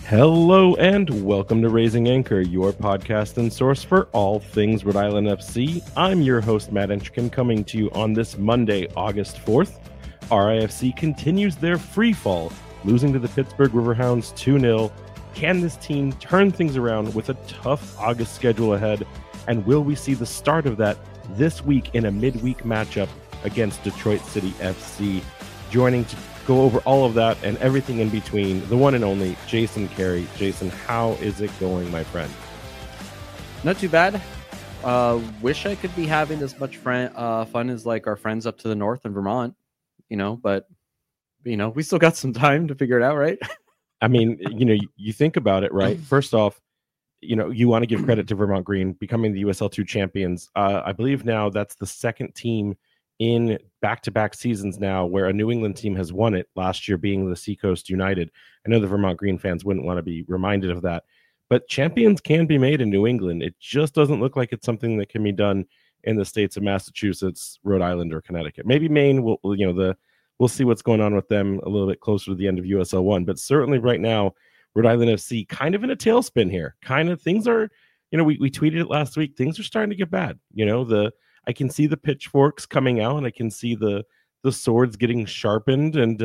Hello and welcome to Raising Anchor, your podcast and source for all things Rhode Island FC. I'm your host, Matt Enchkin, coming to you on this Monday, August 4th. RIFC continues their free fall, losing to the Pittsburgh Riverhounds 2-0. Can this team turn things around with a tough August schedule ahead? And will we see the start of that this week in a midweek matchup against Detroit City FC? Joining to go over all of that and everything in between, the one and only Jason Carey. Jason, how is it going, my friend? Not too bad. Wish I could be having as much fun as like our friends up to the north in Vermont, but we still got some time to figure it out, right? I mean, you think about it, right? First off, you want to give credit to Vermont Green becoming the USL2 champions. I believe now that's the second team in back-to-back seasons now where a New England team has won it, last year being the Seacoast United. I know the Vermont Green fans wouldn't want to be reminded of that, but champions can be made in New England. It just doesn't look like it's something that can be done in the states of Massachusetts, Rhode Island, or Connecticut. Maybe Maine we'll see what's going on with them a little bit closer to the end of USL 1, but certainly right now, Rhode Island FC kind of in a tailspin here. Kind of things are, we tweeted it last week, things are starting to get bad. I can see the pitchforks coming out, and I can see the swords getting sharpened, and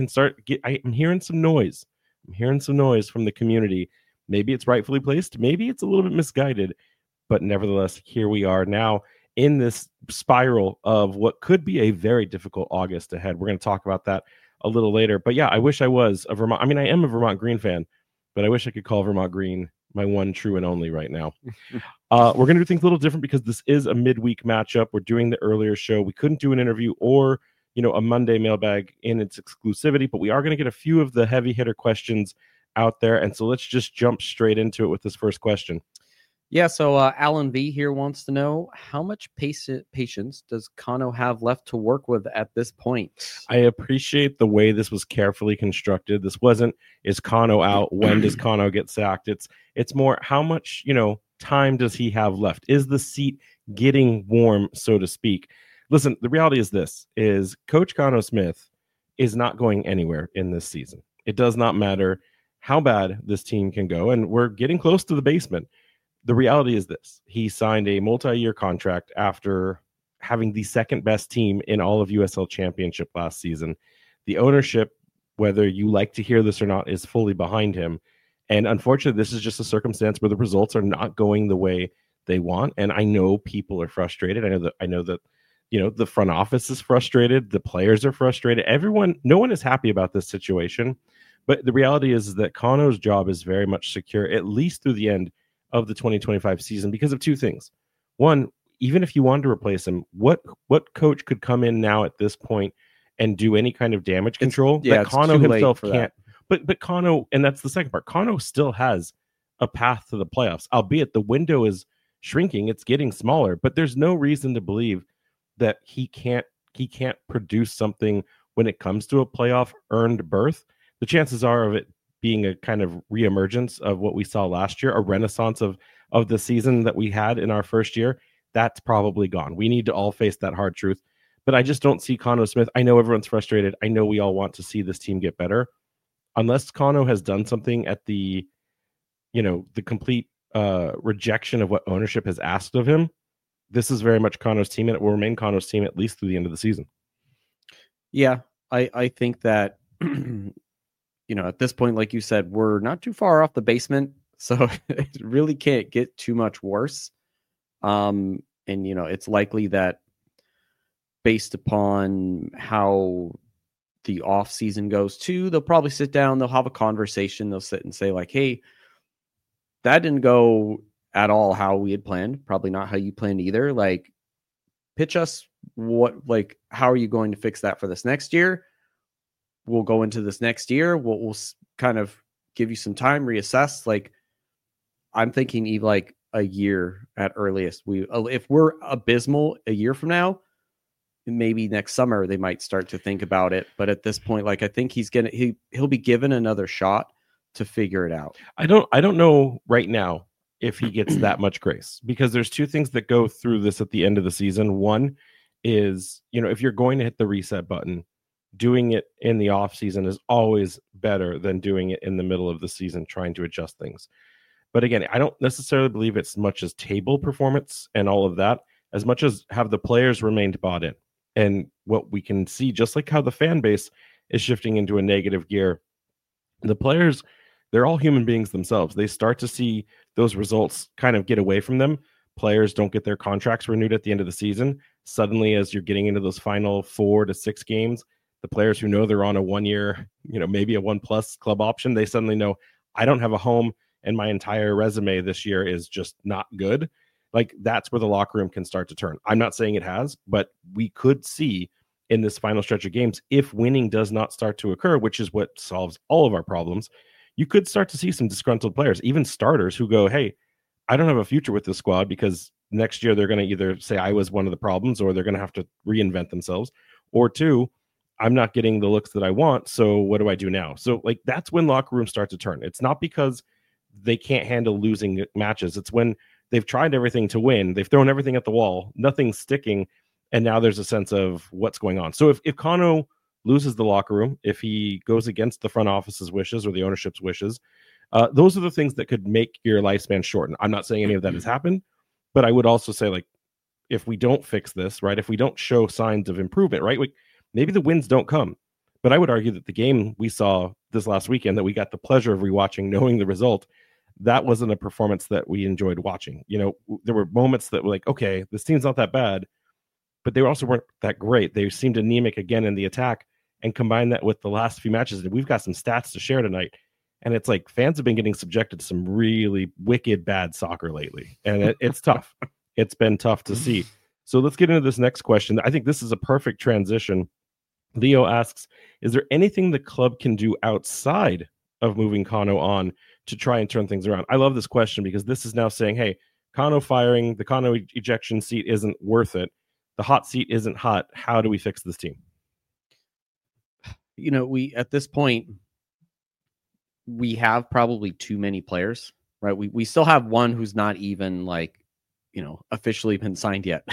I'm hearing some noise. I'm hearing some noise from the community. Maybe it's rightfully placed. Maybe it's a little bit misguided, but nevertheless, here we are now in this spiral of what could be a very difficult August ahead. We're going to talk about that a little later. But yeah, I wish I was a Vermont. I mean, I am a Vermont Green fan, but I wish I could call Vermont Green my one true and only right now. We're going to do things a little different because this is a midweek matchup. We're doing the earlier show. We couldn't do an interview or, a Monday mailbag in its exclusivity, but we are going to get a few of the heavy hitter questions out there. And so let's just jump straight into it with this first question. Yeah, so Alan V here wants to know, how much patience does Kano have left to work with at this point? I appreciate the way this was carefully constructed. This wasn't, is Kano out? When does Kano get sacked? It's more, how much, time does he have left? Is the seat getting warm, so to speak? Listen, the reality is this, is Coach Kano Smith is not going anywhere in this season. It does not matter how bad this team can go, and we're getting close to the basement. The reality is this. He signed a multi-year contract after having the second best team in all of USL Championship last season. The ownership, whether you like to hear this or not, is fully behind him. And unfortunately, this is just a circumstance where the results are not going the way they want. And I know people are frustrated. I know that the front office is frustrated. The players are frustrated. No one is happy about this situation. But the reality is that Kano's job is very much secure, at least through the end of the 2025 season, because of two things. One, even if you wanted to replace him, what coach could come in now at this point and do any kind of damage control that Kano himself can't? But Kano, and that's the second part, Kano still has a path to the playoffs, albeit the window is shrinking, it's getting smaller, but there's no reason to believe that he can't produce something when it comes to a playoff earned berth. The chances are of it being a kind of reemergence of what we saw last year, a renaissance of the season that we had in our first year, that's probably gone. We need to all face that hard truth. But I just don't see Kano Smith. I know everyone's frustrated. I know we all want to see this team get better. Unless Kano has done something at the complete rejection of what ownership has asked of him, this is very much Kano's team, and it will remain Kano's team at least through the end of the season. Yeah, I think that at this point, like you said, we're not too far off the basement, so it really can't get too much worse. And it's likely that based upon how the off season goes too, they'll probably sit down, they'll have a conversation, they'll sit and say like, hey, that didn't go at all how we had planned. Probably not how you planned either. Like, pitch us how are you going to fix that for this next year? We'll go into this next year. We'll kind of give you some time, reassess. Like, I'm thinking like a year at earliest. If we're abysmal a year from now, maybe next summer they might start to think about it. But at this point, like, I think he'll be given another shot to figure it out. I don't know right now if he gets that much grace, because there's two things that go through this at the end of the season. One is, if you're going to hit the reset button, doing it in the off season is always better than doing it in the middle of the season, trying to adjust things. But again, I don't necessarily believe it's much as table performance and all of that, as much as have the players remained bought in. And what we can see, just like how the fan base is shifting into a negative gear, the players, they're all human beings themselves. They start to see those results kind of get away from them. Players don't get their contracts renewed at the end of the season. Suddenly, as you're getting into those final 4 to 6 games, the players who know they're on a 1 year, maybe a 1+ club option, they suddenly know, I don't have a home and my entire resume this year is just not good. Like, that's where the locker room can start to turn. I'm not saying it has, but we could see in this final stretch of games, if winning does not start to occur, which is what solves all of our problems, you could start to see some disgruntled players, even starters who go, hey, I don't have a future with this squad, because next year they're going to either say I was one of the problems, or they're going to have to reinvent themselves, or 2, I'm not getting the looks that I want, so what do I do now? So like, that's when locker rooms start to turn. It's not because they can't handle losing matches. It's when they've tried everything to win, they've thrown everything at the wall, nothing's sticking, and now there's a sense of what's going on. So if Kano loses the locker room, if he goes against the front office's wishes or the ownership's wishes, those are the things that could make your lifespan shorten. I'm not saying any of that has happened, but I would also say, like, if we don't fix this, right, if we don't show signs of improvement, right, maybe the wins don't come. But I would argue that the game we saw this last weekend that we got the pleasure of rewatching, knowing the result, that wasn't a performance that we enjoyed watching. There were moments that were like, okay, this team's not that bad, but they also weren't that great. They seemed anemic again in the attack, and combine that with the last few matches. And we've got some stats to share tonight. And it's like, fans have been getting subjected to some really wicked bad soccer lately. And it's tough. It's been tough to see. So let's get into this next question. I think this is a perfect transition. Leo asks, is there anything the club can do outside of moving Kano on to try and turn things around? I love this question, because this is now saying, hey, Kano firing, the Kano ejection seat isn't worth it. The hot seat isn't hot. How do we fix this team? We at this point, we have probably too many players, right? We still have one who's not even officially been signed yet.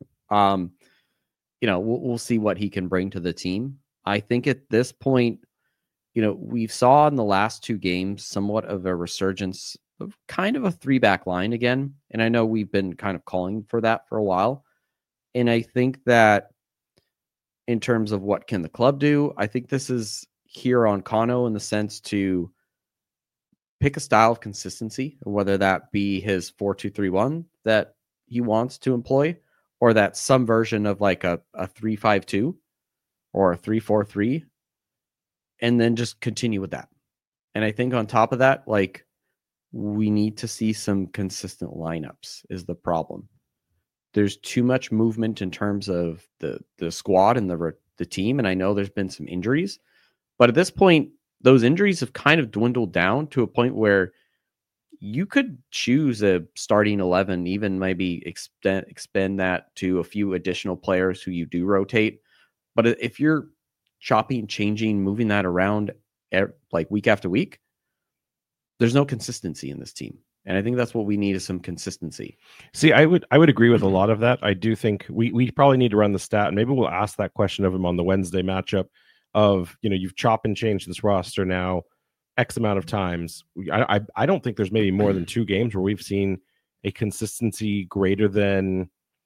We'll see what he can bring to the team. I think at this point, we've saw in the last 2 games somewhat of a resurgence of kind of a 3-back line again. And I know we've been kind of calling for that for a while. And I think that in terms of what can the club do, I think this is here on Kano in the sense to pick a style of consistency, whether that be his 4-2-3-1 that he wants to employ, or that some version of like a 3-5-2 or a 3-4-3, and then just continue with that. And I think on top of that, like, we need to see some consistent lineups is the problem. There's too much movement in terms of the squad and the team. And I know there's been some injuries, but at this point, those injuries have kind of dwindled down to a point where you could choose a starting 11, even maybe expand that to a few additional players who you do rotate. But if you're chopping, changing, moving that around like week after week, there's no consistency in this team. And I think that's what we need, is some consistency. See, I would agree with a lot of that. I do think we probably need to run the stat, and maybe we'll ask that question of him on the Wednesday matchup of, you've chop and changed this roster now X amount of times. I don't think there's maybe more than 2 games where we've seen a consistency greater than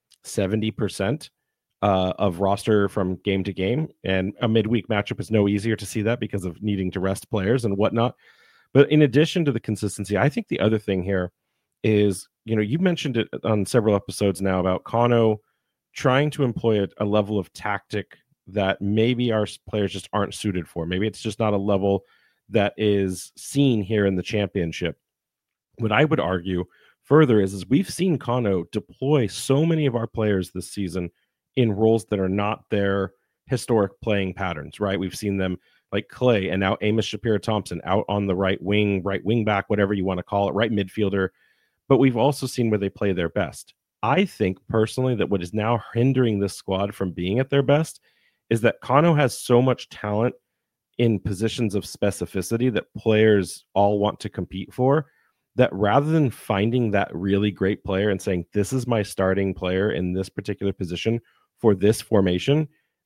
70% of roster from game to game. And a midweek matchup is no easier to see that because of needing to rest players and whatnot. But in addition to the consistency, I think the other thing here is, you mentioned it on several episodes now about Kano trying to employ a level of tactic that maybe our players just aren't suited for. Maybe it's just not a level that is seen here in the championship. What I would argue further is we've seen Kano deploy so many of our players this season in roles that are not their historic playing patterns, right? We've seen them like Clay and now Amos Shapiro-Thompson out on the right wing back, whatever you want to call it, right midfielder. But we've also seen where they play their best. I think personally that what is now hindering this squad from being at their best is that Kano has so much talent in positions of specificity that players all want to compete for, that rather than finding that really great player and saying, this is my starting player in this particular position for this formation,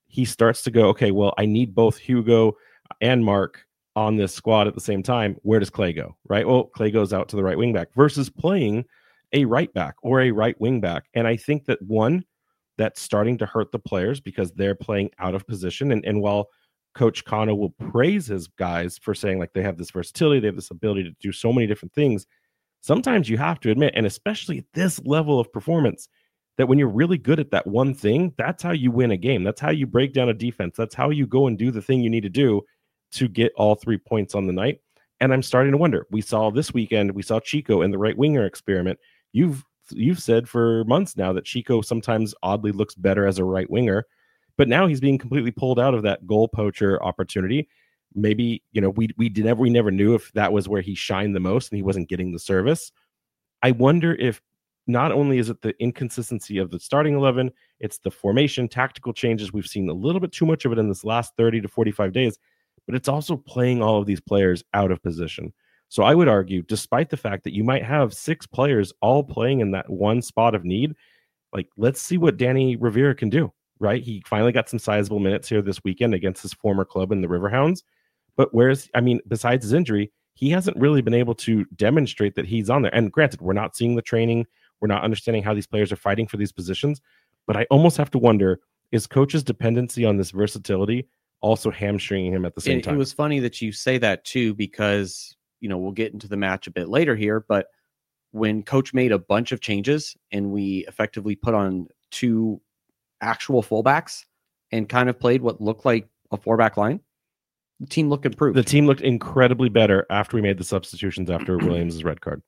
he starts to go, okay, well, I need both Hugo and Mark on this squad at the same time. Where does Clay go? Right? Well, Clay goes out to the right wing back versus playing a right back or a right wing back. And I think that that's starting to hurt the players because they're playing out of position. And while Coach Kano will praise his guys for saying like they have this versatility, they have this ability to do so many different things, sometimes you have to admit, and especially at this level of performance, that when you're really good at that one thing, that's how you win a game. That's how you break down a defense. That's how you go and do the thing you need to do to get all 3 points on the night. And I'm starting to wonder. We saw this weekend, we saw Chico in the right winger experiment. You've said for months now that Chico sometimes oddly looks better as a right winger, but now he's being completely pulled out of that goal poacher opportunity. Maybe, we never knew if that was where he shined the most and he wasn't getting the service. I wonder if not only is it the inconsistency of the starting 11, it's the formation, tactical changes. We've seen a little bit too much of it in this last 30 to 45 days, but it's also playing all of these players out of position. So I would argue, despite the fact that you might have 6 players all playing in that one spot of need, like, let's see what Danny Rivera can do, right? He finally got some sizable minutes here this weekend against his former club in the Riverhounds. But besides his injury, he hasn't really been able to demonstrate that he's on there. And granted, we're not seeing the training. We're not understanding how these players are fighting for these positions. But I almost have to wonder, is coach's dependency on this versatility also hamstringing him at the same time? It was funny that you say that too, because we'll get into the match a bit later here, but when coach made a bunch of changes and we effectively put on 2 actual fullbacks and kind of played what looked like a 4-back line, the team looked improved. The team looked incredibly better after we made the substitutions after Williams' red card.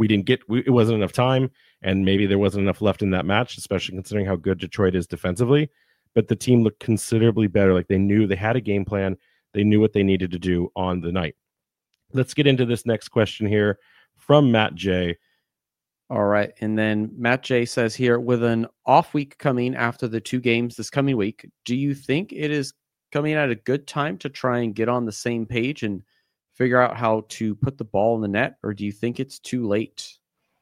It wasn't enough time, and maybe there wasn't enough left in that match, especially considering how good Detroit is defensively. But the team looked considerably better. Like they knew they had a game plan. They knew what they needed to do on the night. Let's get into this next question here from Matt J. All right. And then Matt J says here, with an off week coming after the 2 games this coming week, do you think it is coming at a good time to try and get on the same page and figure out how to put the ball in the net? Or do you think it's too late?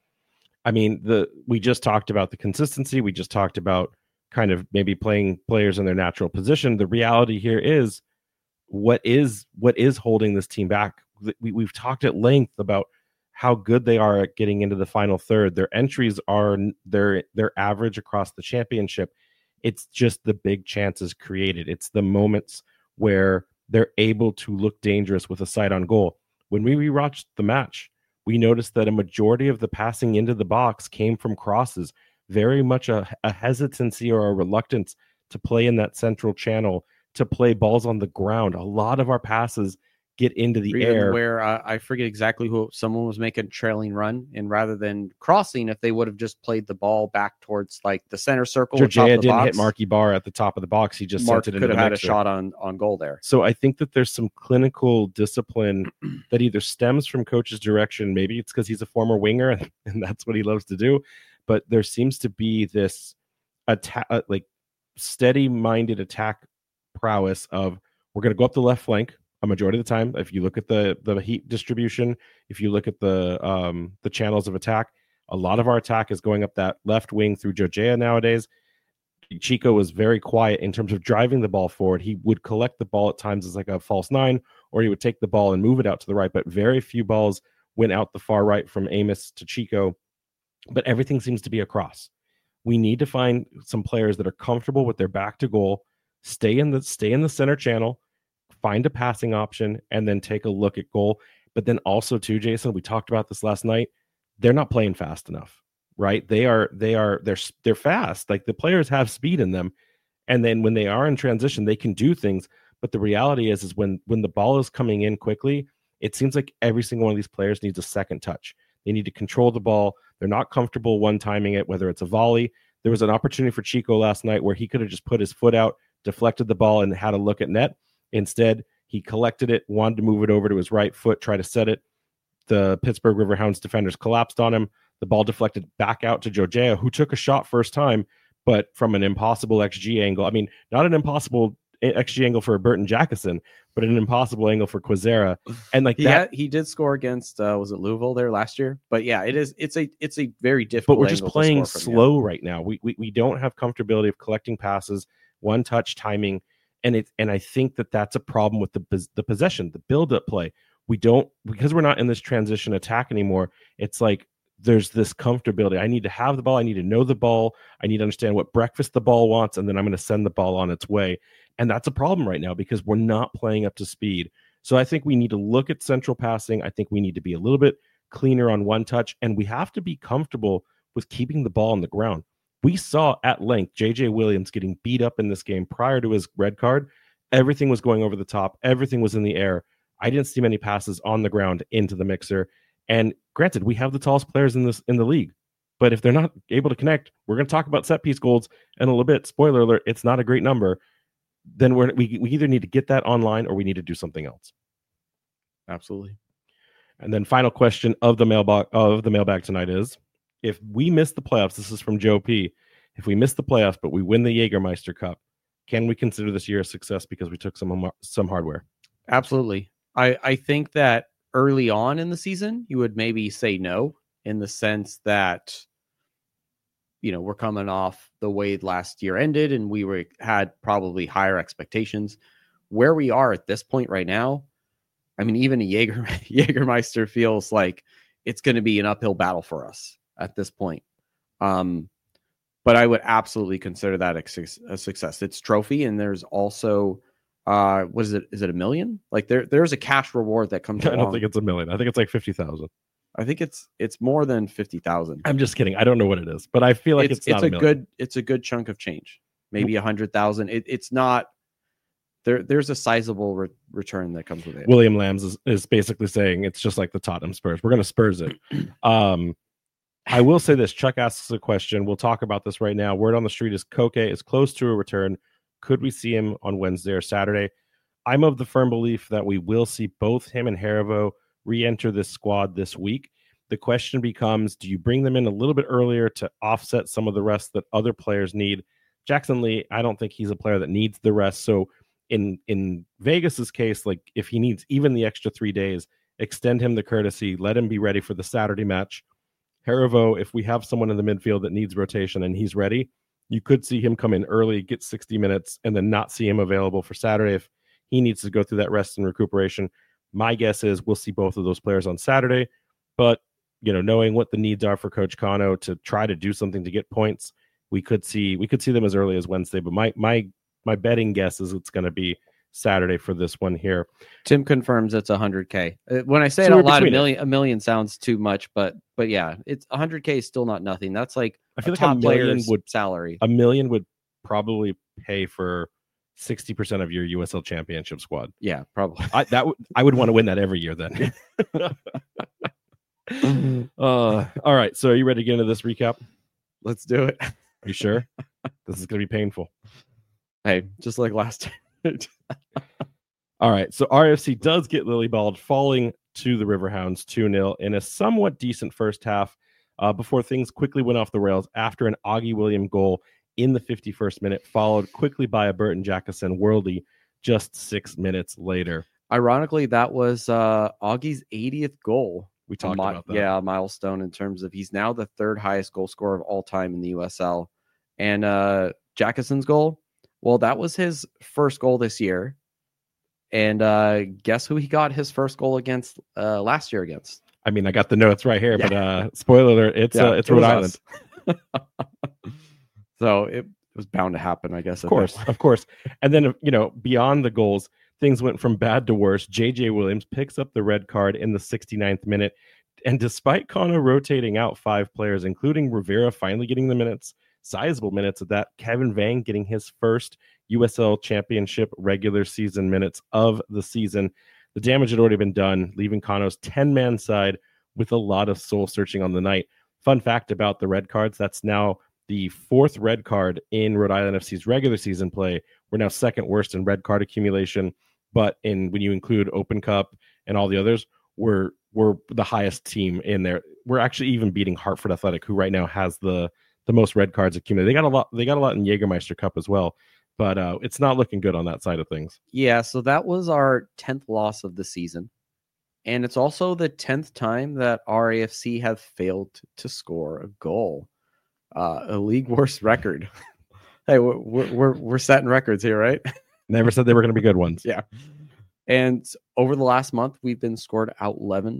I mean, we just talked about the consistency. We just talked about kind of maybe playing players in their natural position. The reality here is what is holding this team back. We've talked at length about how good they are at getting into the final third. Their entries are their average across the championship. It's just the big chances created. It's the moments where they're able to look dangerous with a sight on goal. When we rewatched the match, we noticed that a majority of the passing into the box came from crosses, very much a hesitancy or a reluctance to play in that central channel, to play balls on the ground. A lot of our passes get into the air. Where I forget exactly who someone was making a trailing run, and rather than crossing, if they would have just played the ball back towards like the center circle, Jorge didn't hit Marky Barr at the top of the box. He just Mark sent it could into have the had a shot on goal there. So I think that there's some clinical discipline that either stems from coach's direction. Maybe it's because he's a former winger and that's what he loves to do. But there seems to be this attack, like steady-minded attack prowess of, we're going to go up the left flank a majority of the time. If you look at the heat distribution, if you look at the channels of attack, a lot of our attack is going up that left wing through Jojea nowadays. Chico was very quiet in terms of driving the ball forward. He would collect the ball at times as like a false 9, or he would take the ball and move it out to the right, but very few balls went out the far right from Amos to Chico, but everything seems to be a cross. We need to find some players that are comfortable with their back to goal, stay in the center channel, find a passing option, and then take a look at goal. But then also too, Jason, we talked about this last night, they're not playing fast enough, right? They're fast. Like the players have speed in them. And then when they are in transition, they can do things. But the reality is when the ball is coming in quickly, it seems like every single one of these players needs a second touch. They need to control the ball. They're not comfortable one-timing it, whether it's a volley. There was an opportunity for Chico last night where he could have just put his foot out, deflected the ball, and had a look at net. Instead, he collected it, wanted to move it over to his right foot, try to set it. The Pittsburgh Riverhounds defenders collapsed on him. The ball deflected back out to Jojea, who took a shot first time, but from an impossible XG angle. I mean, not an impossible XG angle for Burton Jackson, but an impossible angle for Quizera. And like he did score against was it Louisville there last year? But yeah, it's a very difficult. But we're just playing slow right now. We don't have comfortability of collecting passes. one touch timing. And I think that's a problem with the possession, the build-up play. We don't, because we're not in this transition attack anymore. It's like there's this comfortability. I need to have the ball. I need to know the ball. I need to understand what breakfast the ball wants, and then I'm going to send the ball on its way. And that's a problem right now because we're not playing up to speed. So I think we need to look at central passing. I think we need to be a little bit cleaner on one touch, and we have to be comfortable with keeping the ball on the ground. We saw at length JJ Williams getting beat up in this game prior to his red card. Everything was going over the top. Everything was in the air. I didn't see many passes on the ground into the mixer. And granted, we have the tallest players in the league. But if they're not able to connect, we're going to talk about set piece goals in a little bit. Spoiler alert, it's not a great number. Then we either need to get that online or we need to do something else. Absolutely. And then final question of the mailbag tonight is, if we miss the playoffs, this is from Joe P. If we miss the playoffs, but we win the Jägermeister Cup, can we consider this year a success because we took some hardware? Absolutely. I think that early on in the season, you would maybe say no, in the sense that, you know, we're coming off the way last year ended and we had probably higher expectations. Where we are at this point right now, I mean, even a Jägermeister feels like it's going to be an uphill battle for us at this point. But I would absolutely consider that a success. It's trophy, and there's also what is it? Is it $1 million? Like there's a cash reward that comes along. I don't think it's $1 million. I think it's like 50,000. I think it's more than 50,000. I'm just kidding. I don't know what it is, but I feel like it's not a million. It's a good chunk of change. Maybe 100,000. It's not. There's a sizable return that comes with it. William Lambs is basically saying it's just like the Tottenham Spurs. We're going to Spurs it. I will say this. Chuck asks a question. We'll talk about this right now. Word on the street is Koke is close to a return. Could we see him on Wednesday or Saturday? I'm of the firm belief that we will see both him and Harivo re-enter this squad this week. The question becomes, do you bring them in a little bit earlier to offset some of the rest that other players need? Jackson Lee, I don't think he's a player that needs the rest. So in Vegas's case, like if he needs even the extra 3 days, extend him the courtesy, let him be ready for the Saturday match. Harivo, if we have someone in the midfield that needs rotation and he's ready, you could see him come in early, get 60 minutes, and then not see him available for Saturday if he needs to go through that rest and recuperation. My guess is we'll see both of those players on Saturday, but you know, knowing what the needs are for Coach Kano to try to do something to get points, we could see them as early as Wednesday. But my betting guess is it's going to be Saturday for this one here. Tim confirms it's 100K. When I say it out loud, a million sounds too much, but yeah, it's 100K is still not nothing. That's like I feel like top $1 million salary. $1 million would probably pay for 60% of your USL Championship squad. Yeah, probably. I would want to win that every year then. All right. So are you ready to get into this recap? Let's do it. Are you sure? This is going to be painful. Hey, just like last time. All right. So RFC does get Lillyballed, falling to the Riverhounds 2-0 in a somewhat decent first half before things quickly went off the rails after an Augie William goal in the 51st minute, followed quickly by a Burton Jackson worldie just 6 minutes later. Ironically, that was Augie's 80th goal. We talked about that. Yeah, a milestone in terms of he's now the third highest goal scorer of all time in the USL. And Jackson's goal, well, that was his first goal this year. And guess who he got his first goal against last year against? I mean, I got the notes right here, but spoiler alert, it's Rhode Island. So it was bound to happen, I guess. Of course. And then, you know, beyond the goals, things went from bad to worse. JJ Williams picks up the red card in the 69th minute. And despite Kano rotating out 5 players, including Rivera finally getting the minutes, sizable minutes of that, Kevin Vang getting his first USL Championship regular season minutes of the season. The damage had already been done, leaving Kano's 10-man side with a lot of soul searching on the night. Fun fact about the red cards, that's now the 4th red card in Rhode Island FC's regular season play. We're now second worst in red card accumulation, but when you include Open Cup and all the others, we're the highest team in there. We're actually even beating Hartford Athletic, who right now has the most red cards accumulated. They got a lot in Jägermeister Cup as well, but it's not looking good on that side of things. Yeah, so that was our 10th loss of the season. And it's also the 10th time that RAFC have failed to score a goal. A league worst record. Hey, we're setting records here, right? Never said they were going to be good ones. Yeah. And over the last month, we've been scored out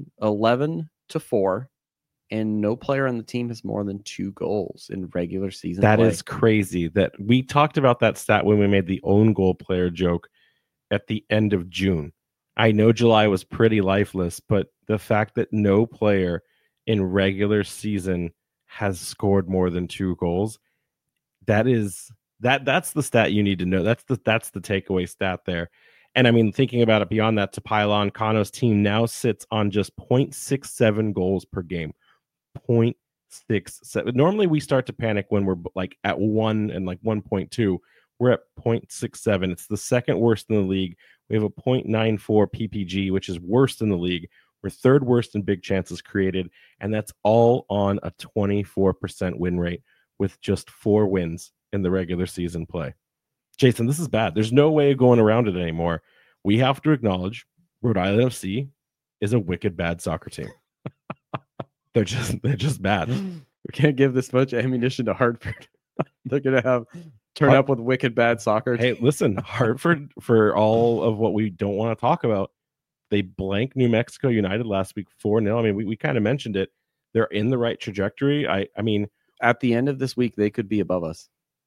11-4, and no player on the team has more than 2 goals in regular season That play. is crazy. That we talked about that stat when we made the own goal player joke at the end of June. I know July was pretty lifeless, but the fact that no player in regular season has scored more than 2 goals, that's the stat you need to know. That's the takeaway stat there. And I mean, thinking about it beyond that, to pile on, Kano's team now sits on just 0.67 goals per game. 0.67. Normally we start to panic when we're like at 1 and like 1.2. We're at 0.67. It's the second worst in the league. We have a 0.94 PPG, which is worst in the league. We're third worst in big chances created, and that's all on a 24% win rate with just 4 wins in the regular season play. Jason, this is bad. There's no way of going around it anymore. We have to acknowledge Rhode Island FC is a wicked bad soccer team. They're just bad. We can't give this much ammunition to Hartford. They're gonna turn up with wicked bad soccer. Hey, listen, Hartford, for all of what we don't want to talk about, they blanked New Mexico United last week 4-0. I mean, we kind of mentioned it. They're in the right trajectory. I mean, at the end of this week, they could be above us.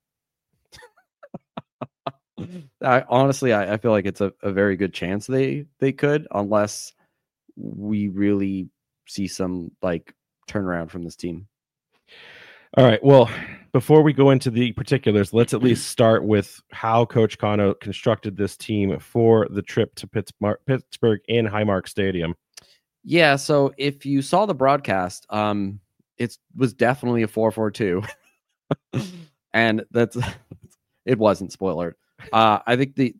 Honestly, I feel like it's a very good chance they could, unless we really see some like turnaround from this team. All right. Well, before we go into the particulars, let's at least start with how Coach Kano constructed this team for the trip to Pittsburgh in Highmark Stadium. Yeah. So if you saw the broadcast, it was definitely a 4-4-2, and it wasn't. Spoiler. I think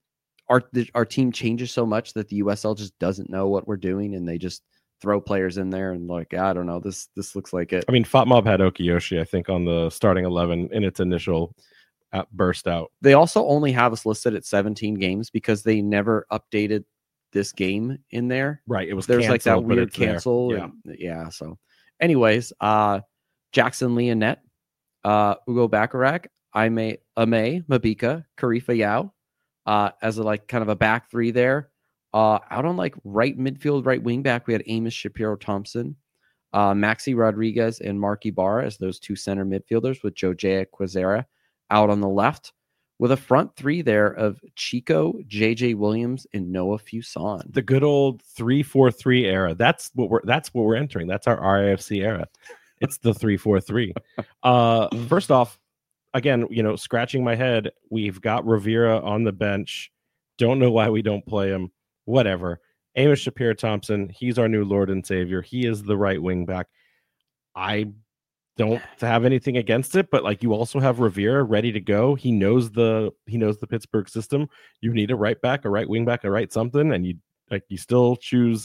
our team changes so much that the USL just doesn't know what we're doing, and they just throw players in there and like, I don't know, this looks like it. I mean, FotMob had Okiyoshi, I think, on the starting 11 in its initial burst out. They also only have us listed at 17 games because they never updated this game in there. Right. It was there's like that weird cancel. Yeah. Yeah. So anyways, Jackson Leonette, Ugo Bacharach, Ame Mabika, Karifa Yao, as a like kind of a back 3 there. Out on like right midfield, right wing back, we had Amos Shapiro Thompson, Maxi Rodriguez, and Mark Ibarra as those 2 center midfielders, with Jojea Quezera out on the left, with a front 3 there of Chico, JJ Williams, and Noah Fuson. The good old 3-4-3 era. That's what we're entering. That's our RAFC era. It's the 3-4-3. First off, again, scratching my head, we've got Rivera on the bench. Don't know why we don't play him. Whatever. Amos Shapiro Thompson, he's our new Lord and Savior. He is the right wing back. I don't have anything against it, but like, you also have Rivera ready to go. He knows the Pittsburgh system. You need a right back, a right wing back, a right something, and you still choose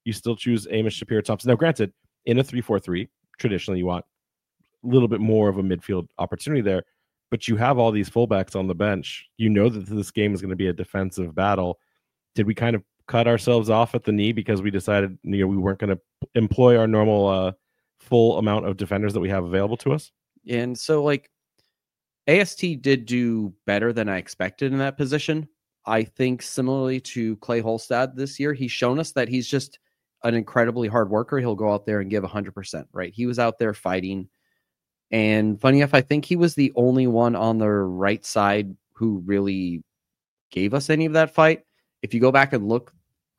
Amos Shapiro Thompson. Now, granted, in a 3-4-3, traditionally you want a little bit more of a midfield opportunity there, but you have all these fullbacks on the bench. You know that this game is going to be a defensive battle. Did we kind of cut ourselves off at the knee because we decided we weren't going to employ our normal full amount of defenders that we have available to us? And so like AST did do better than I expected in that position. I think similarly to Clay Holstad this year, he's shown us that he's just an incredibly hard worker. He'll go out there and give 100%, right? He was out there fighting. And funny enough, I think he was the only one on the right side who really gave us any of that fight. If you go back and look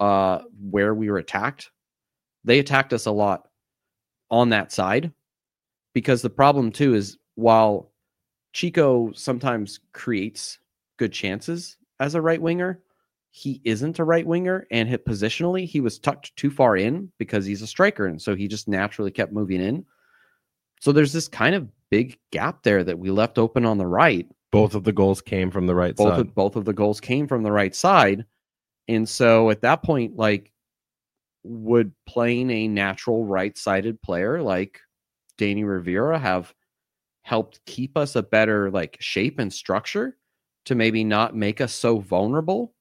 where we were attacked, they attacked us a lot on that side, because the problem too is while Chico sometimes creates good chances as a right winger, he isn't a right winger, and positionally he was tucked too far in because he's a striker, and so he just naturally kept moving in. So there's this kind of big gap there that we left open on the right. Both of the goals came from the right side. Both of the goals came from the right side. And so at that point, like, would playing a natural right-sided player like Danny Rivera have helped keep us a better like shape and structure to maybe not make us so vulnerable?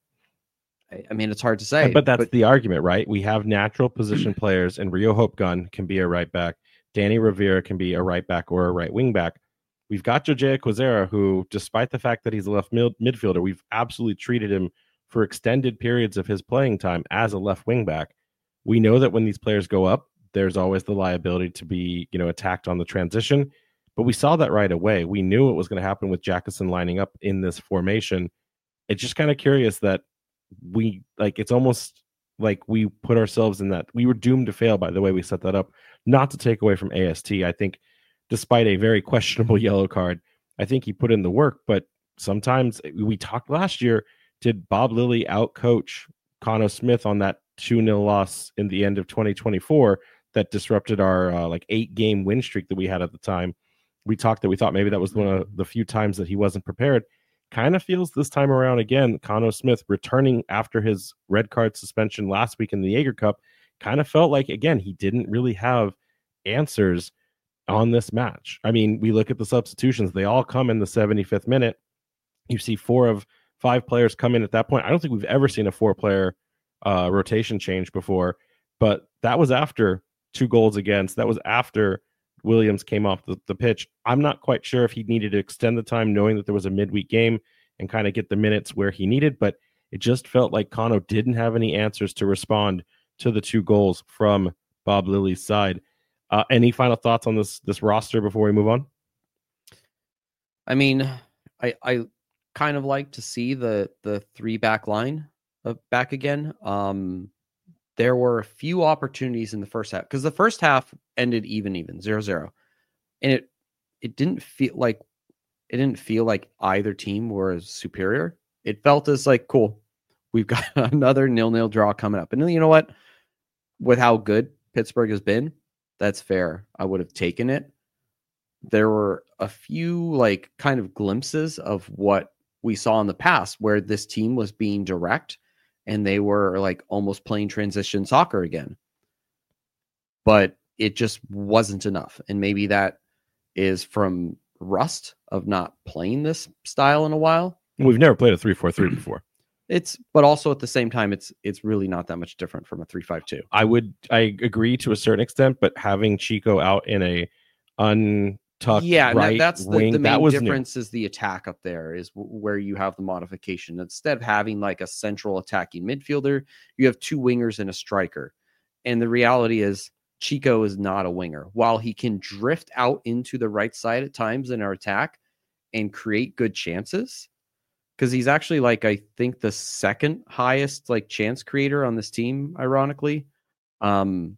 I mean, it's hard to say. But that's the argument, right? We have natural position players, and Rio Hope Gunn can be a right back. Danny Rivera can be a right back or a right wing back. we've got Jojea Quazera, who, despite the fact that he's a left midfielder, we've absolutely treated him for extended periods of his playing time as a left wing back. We know that when these players go up, there's always the liability to be, attacked on the transition. But we saw that right away. We knew it was going to happen with Jackson lining up in this formation. It's just kind of curious that it's almost like we put ourselves in that. We were doomed to fail by the way we set that up. Not to take away from AST. I think despite a very questionable yellow card, I think he put in the work. But sometimes we talked last year, did Bob Lilley outcoach Connor Smith on that 2-0 loss in the end of 2024 that disrupted our 8-game win streak that we had at the time? We thought maybe that was one of the few times that he wasn't prepared. Kind of feels this time around again, Connor Smith returning after his red card suspension last week in the Jaeger Cup, kind of felt like, again, he didn't really have answers on this match. I mean, we look at the substitutions. They all come in the 75th minute. You see 4 of 5 players come in at that point. I don't think we've ever seen a 4-player rotation change before, but that was after 2 goals against. That was after Williams came off the pitch. I'm not quite sure if he needed to extend the time knowing that there was a midweek game and kind of get the minutes where he needed, but it just felt like Kano didn't have any answers to respond to the 2 goals from Bob Lilley's side. Any final thoughts on this roster before we move on? I mean, I kind of like to see the 3-back line back again. There were a few opportunities in the first half because the first half ended even 0-0, and it didn't feel like either team was superior. It felt as like, cool, we've got another 0-0 draw coming up, and you know what? With how good Pittsburgh has been, that's fair. I would have taken it. There were a few kind of glimpses of what we saw in the past where this team was being direct and they were almost playing transition soccer again. But it just wasn't enough. And maybe that is from rust of not playing this style in a while. We've never played a 3-4-3 before. But also at the same time, it's really not that much different from a 3-5-2. I agree to a certain extent, but having Chico out in a untucked right that's wing, the main that difference. Is the attack up there is where you have the modification. Instead of having a central attacking midfielder, you have 2 wingers and a striker. And the reality is Chico is not a winger. While he can drift out into the right side at times in our attack and create good chances, because he's actually I think the second highest chance creator on this team, ironically. That's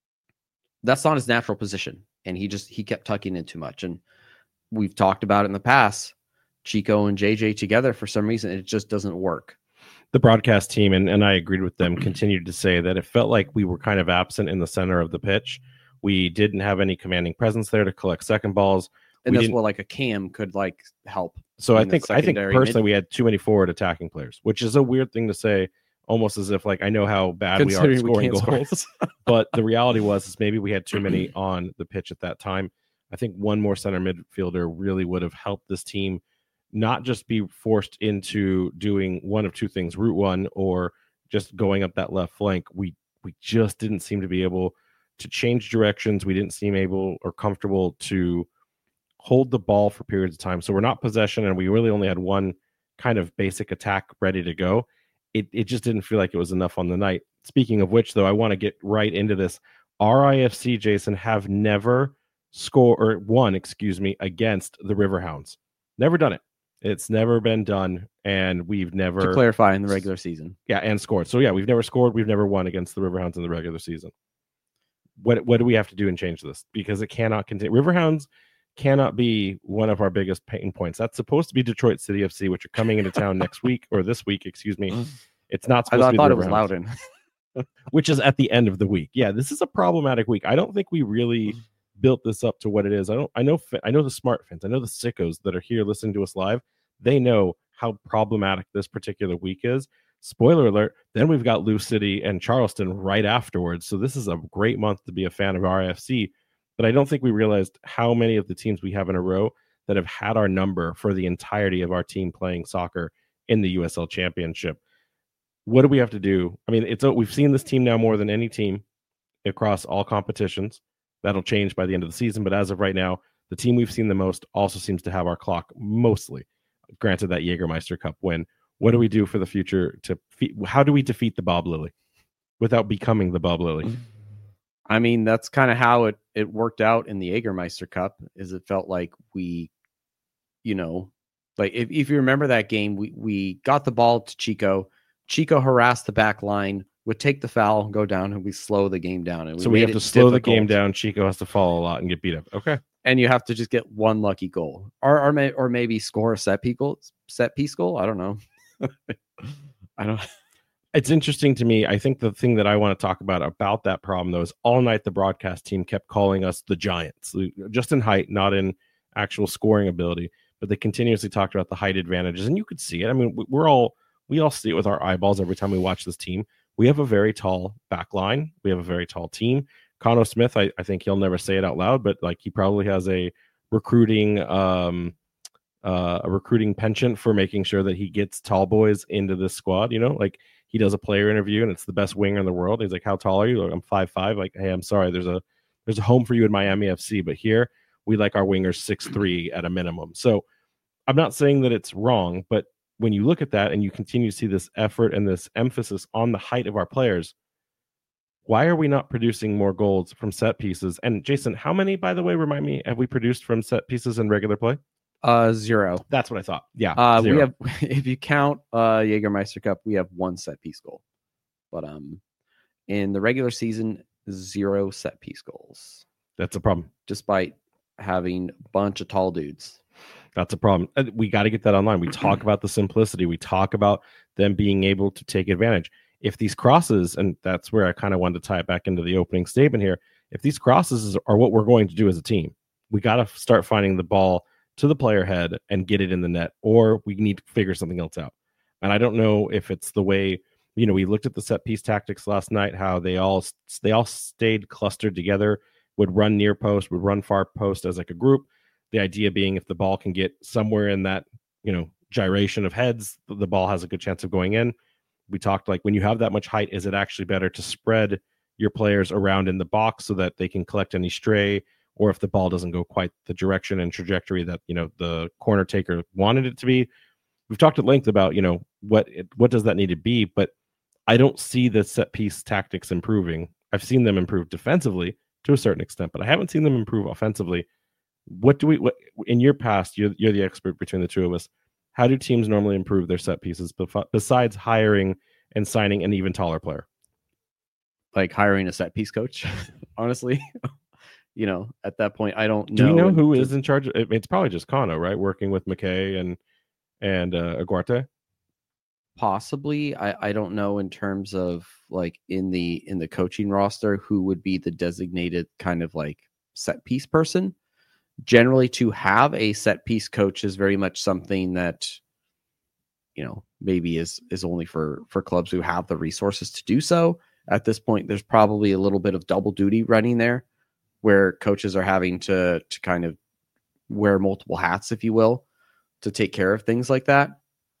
not his natural position. And he kept tucking in too much. And we've talked about it in the past. Chico and JJ together, for some reason, it just doesn't work. The broadcast team, and I agreed with them, continued to say that it felt like we were kind of absent in the center of the pitch. We didn't have any commanding presence there to collect second balls. And that's what a Cam could help. So I think personally we had too many forward attacking players, which is a weird thing to say, almost as if I know how bad we are at scoring goals. But the reality is maybe we had too many on the pitch at that time. I think one more center midfielder really would have helped this team not just be forced into doing one of 2 things, route one, or just going up that left flank. We just didn't seem to be able to change directions. We didn't seem able or comfortable to hold the ball for periods of time. So we're not possession, and we really only had one kind of basic attack ready to go. It just didn't feel like it was enough on the night. Speaking of which, though, I want to get right into this. RIFC, Jason, have never won against the Riverhounds. Never done it. It's never been done, and we've never... To clarify, in the regular season. Yeah, and scored. So, yeah, we've never scored. We've never won against the Riverhounds in the regular season. What do we have to do and change this? Because it cannot continue. Riverhounds cannot be one of our biggest pain points. That's supposed to be Detroit City FC, which are coming into town next week, or this week, excuse me. It's not supposed to be. I thought it was Loudon. Which is at the end of the week. Yeah, this is a problematic week. I don't think we really built this up to what it is. I know the smart fans. I know the sickos that are here listening to us live. They know how problematic this particular week is. Spoiler alert, then we've got Lou City and Charleston right afterwards. So this is a great month to be a fan of RIFC. But I don't think we realized how many of the teams we have in a row that have had our number for the entirety of our team playing soccer in the USL Championship. What do we have to do? I mean, we've seen this team now more than any team across all competitions. That'll change by the end of the season. But as of right now, The team we've seen the most also seems to have our clock mostly. Granted that Jägermeister Cup win. What do we do for the future how do we defeat the Bob Lilly without becoming the Bob Lilly? I mean, that's kind of how it worked out in the Jägermeister Cup. Is it felt like we, like if you remember that game, we got the ball to Chico. Chico harassed the back line, would take the foul, go down, and we slow the game down. And so we have to slow the game down. Chico has to fall a lot and get beat up. Okay. And you have to just get one lucky goal, or maybe score a set piece goal. I don't know. It's interesting to me. I think the thing that I want to talk about that problem, though, is all night the broadcast team kept calling us the Giants, just in height, not in actual scoring ability. But they continuously talked about the height advantages, and you could see it. I mean, we all see it with our eyeballs every time we watch this team. We have a very tall back line. We have a very tall team. Connor Smith, I think he'll never say it out loud, but like he probably has a recruiting penchant for making sure that he gets tall boys into this squad. Like he does a player interview and it's the best winger in the world. He's like, "How tall are you?" Like, "I'm 5'5". Like, "Hey, I'm sorry. There's a home for you in Miami FC, but here we like our wingers 6'3" at a minimum." So I'm not saying that it's wrong, but when you look at that and you continue to see this effort and this emphasis on the height of our players, why are we not producing more goals from set pieces? And Jason, how many, by the way, remind me, have we produced from set pieces in regular play? 0. That's what I thought. Yeah. 0. We have, if you count Jägermeister Cup, we have 1 set piece goal. But in the regular season, 0 set piece goals. That's a problem. Despite having a bunch of tall dudes. That's a problem. We got to get that online. We talk about the simplicity. We talk about them being able to take advantage. If these crosses, and that's where I kind of wanted to tie it back into the opening statement here, if these crosses are what we're going to do as a team, we got to start finding the ball to the player head and get it in the net, or we need to figure something else out. And I don't know if it's the way, we looked at the set piece tactics last night, how they all stayed clustered together, would run near post, would run far post as like a group. The idea being if the ball can get somewhere in that, gyration of heads, the ball has a good chance of going in. We talked like when you have that much height, is it actually better to spread your players around in the box so that they can collect any stray, or if the ball doesn't go quite the direction and trajectory that, the corner taker wanted it to be. We've talked at length about, what does that need to be, but I don't see the set piece tactics improving. I've seen them improve defensively to a certain extent, but I haven't seen them improve offensively. What in your past, you're the expert between the two of us. How do teams normally improve their set pieces besides hiring and signing an even taller player? Like hiring a set piece coach, honestly. At that point, I don't know. Do you know who is in charge? It's probably just Kano, right? Working with McKay and Aguarte. Possibly. I don't know in terms of like in the coaching roster who would be the designated kind of like set piece person. Generally, to have a set piece coach is very much something that, maybe is only for clubs who have the resources to do so. At this point, there's probably a little bit of double duty running there where coaches are having to kind of wear multiple hats, if you will, to take care of things like that.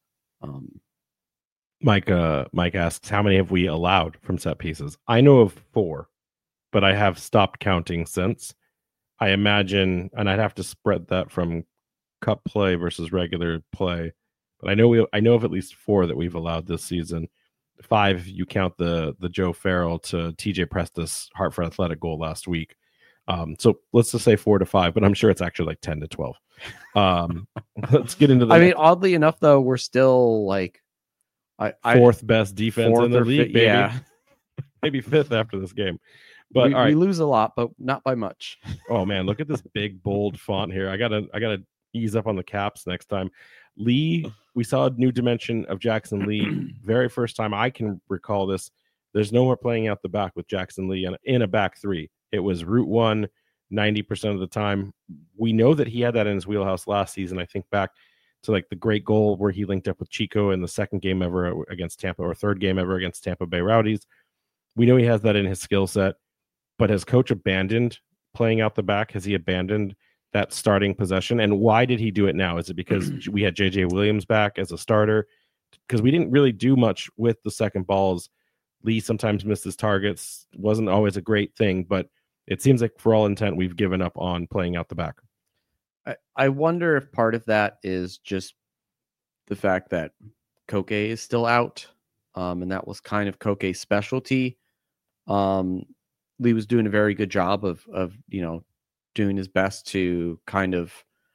Mike asks, how many have we allowed from set pieces? I know of 4, but I have stopped counting since. I imagine, and I'd have to spread that from cup play versus regular play, but I know of at least 4 that we've allowed this season. 5 if you count the Joe Farrell to TJ Prestis Hartford Athletic goal last week. So let's just say 4 to 5, but I'm sure it's actually like 10 to 12. Let's get into the. I mean, oddly enough, though, we're still like 4th best defense in the league, baby. Yeah. Maybe 5th after this game. But we lose a lot, but not by much. Oh man, look at this big bold font here. I gotta ease up on the caps next time. Lee, we saw a new dimension of Jackson Lee. Very first time I can recall this. There's no more playing out the back with Jackson Lee in a back 3. It was route 1 90% of the time. We know that he had that in his wheelhouse last season. I think back to like the great goal where he linked up with Chico in the second game ever against Tampa, or third game ever against Tampa Bay Rowdies. We know he has that in his skill set. But has coach abandoned playing out the back? Has he abandoned that starting possession? And why did he do it now? Is it because we had JJ Williams back as a starter? Because we didn't really do much with the second balls. Lee sometimes missed his targets. Wasn't always a great thing, but it seems like for all intent, we've given up on playing out the back. I wonder if part of that is just the fact that Koke is still out, and that was kind of Koke's specialty. Lee was doing a very good job of doing his best to kind of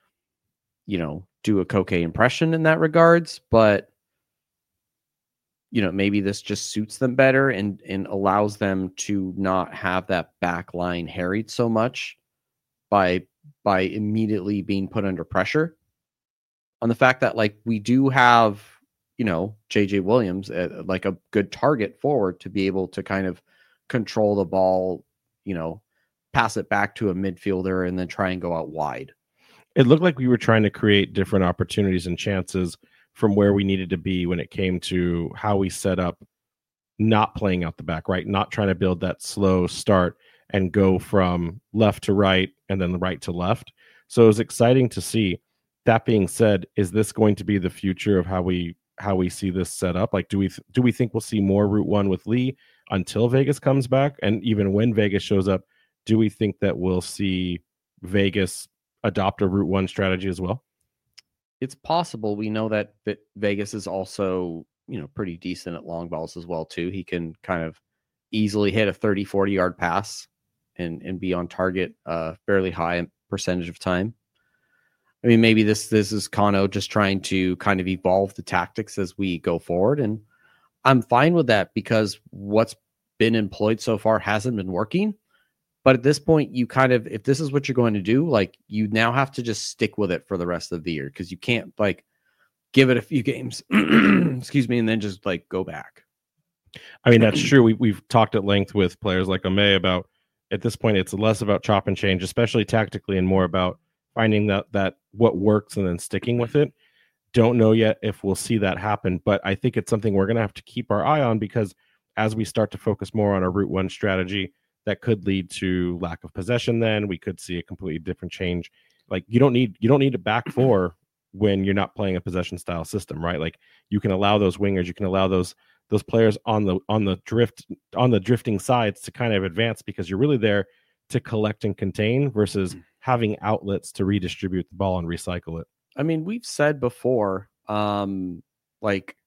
do a Koke impression in that regards, but maybe this just suits them better and allows them to not have that back line harried so much by immediately being put under pressure. On the fact that like we do have JJ Williams like a good target forward to be able to kind of control the ball, pass it back to a midfielder and then try and go out wide. It looked like we were trying to create different opportunities and chances from where we needed to be when it came to how we set up, not playing out the back, right? Not trying to build that slow start and go from left to right and then the right to left. So it was exciting to see. That being said, is this going to be the future of how we see this set up? Like, do we think we'll see more Route One with Lee until Vegas comes back? And even when Vegas shows up, do we think that we'll see Vegas adopt a Route One strategy as well? It's possible. We know that Vegas is also, pretty decent at long balls as well, too. He can kind of easily hit a 30, 40 yard pass and be on target fairly high percentage of time. I mean, maybe this is Kano just trying to kind of evolve the tactics as we go forward. And I'm fine with that because what's been employed so far hasn't been working. But at this point, you kind of, if this is what you're going to do, like you now have to just stick with it for the rest of the year because you can't like give it a few games, excuse me, and then just like go back. I mean, that's true. We've talked at length with players like Ome about at this point, it's less about chop and change, especially tactically, and more about finding that what works and then sticking with it. Don't know yet if we'll see that happen, but I think it's something we're going to have to keep our eye on because as we start to focus more on a Route One strategy, that could lead to lack of possession. Then we could see a completely different change. Like you don't need a back four when you're not playing a possession style system, right? Like you can allow those wingers, you can allow those players on the drifting sides to kind of advance because you're really there to collect and contain versus having outlets to redistribute the ball and recycle it. I mean, we've said before, like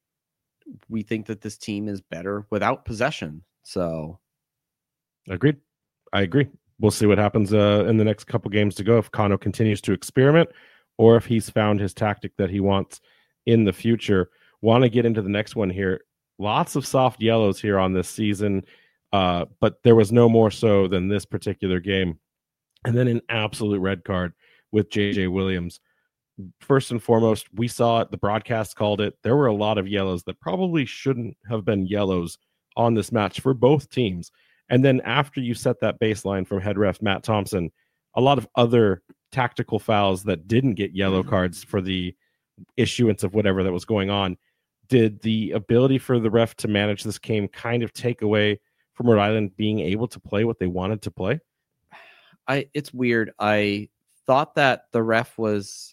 we think that this team is better without possession. So agreed. I agree. We'll see what happens in the next couple games to go if Kano continues to experiment or if he's found his tactic that he wants in the future. Want to get into the next one here. Lots of soft yellows here on this season, but there was no more so than this particular game. And then an absolute red card with JJ Williams. First and foremost, we saw it. The broadcast called it. There were a lot of yellows that probably shouldn't have been yellows on this match for both teams. And then after you set that baseline from head ref Matt Thompson, a lot of other tactical fouls that didn't get yellow cards for the issuance of whatever that was going on. Did the ability for the ref to manage this game kind of take away from Rhode Island being able to play what they wanted to play? It's weird. I thought that the ref was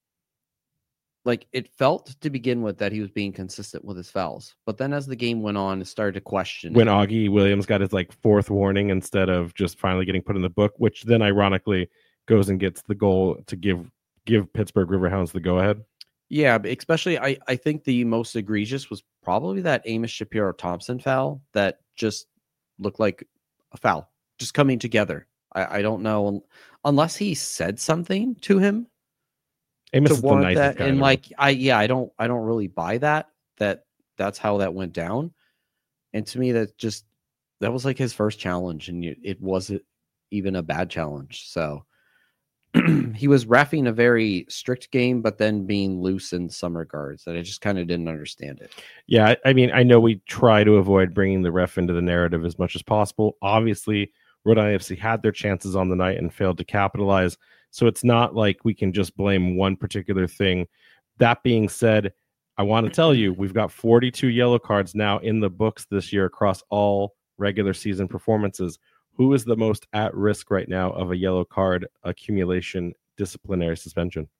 like, it felt to begin with that he was being consistent with his fouls. But then as the game went on, it started to question. When Augie Williams got his like fourth warning instead of just finally getting put in the book, which then ironically goes and gets the goal to give Pittsburgh Riverhounds the go-ahead. Yeah, especially I think the most egregious was probably that Amos Shapiro-Thompson foul that just looked like a foul, just coming together. I don't know unless he said something to him. Amos is the nicest guy. And like I don't really buy that's how that went down. And to me, that was like his first challenge, and it wasn't even a bad challenge. So he was reffing a very strict game, but then being loose in some regards that I just kind of didn't understand it. Yeah, I mean, I know we try to avoid bringing the ref into the narrative as much as possible. Obviously, Rhode Island FC had their chances on the night and failed to capitalize. So it's not like we can just blame one particular thing. That being said, I want to tell you, we've got 42 yellow cards now in the books this year across all regular season performances. Who is the most at risk right now of a yellow card accumulation disciplinary suspension?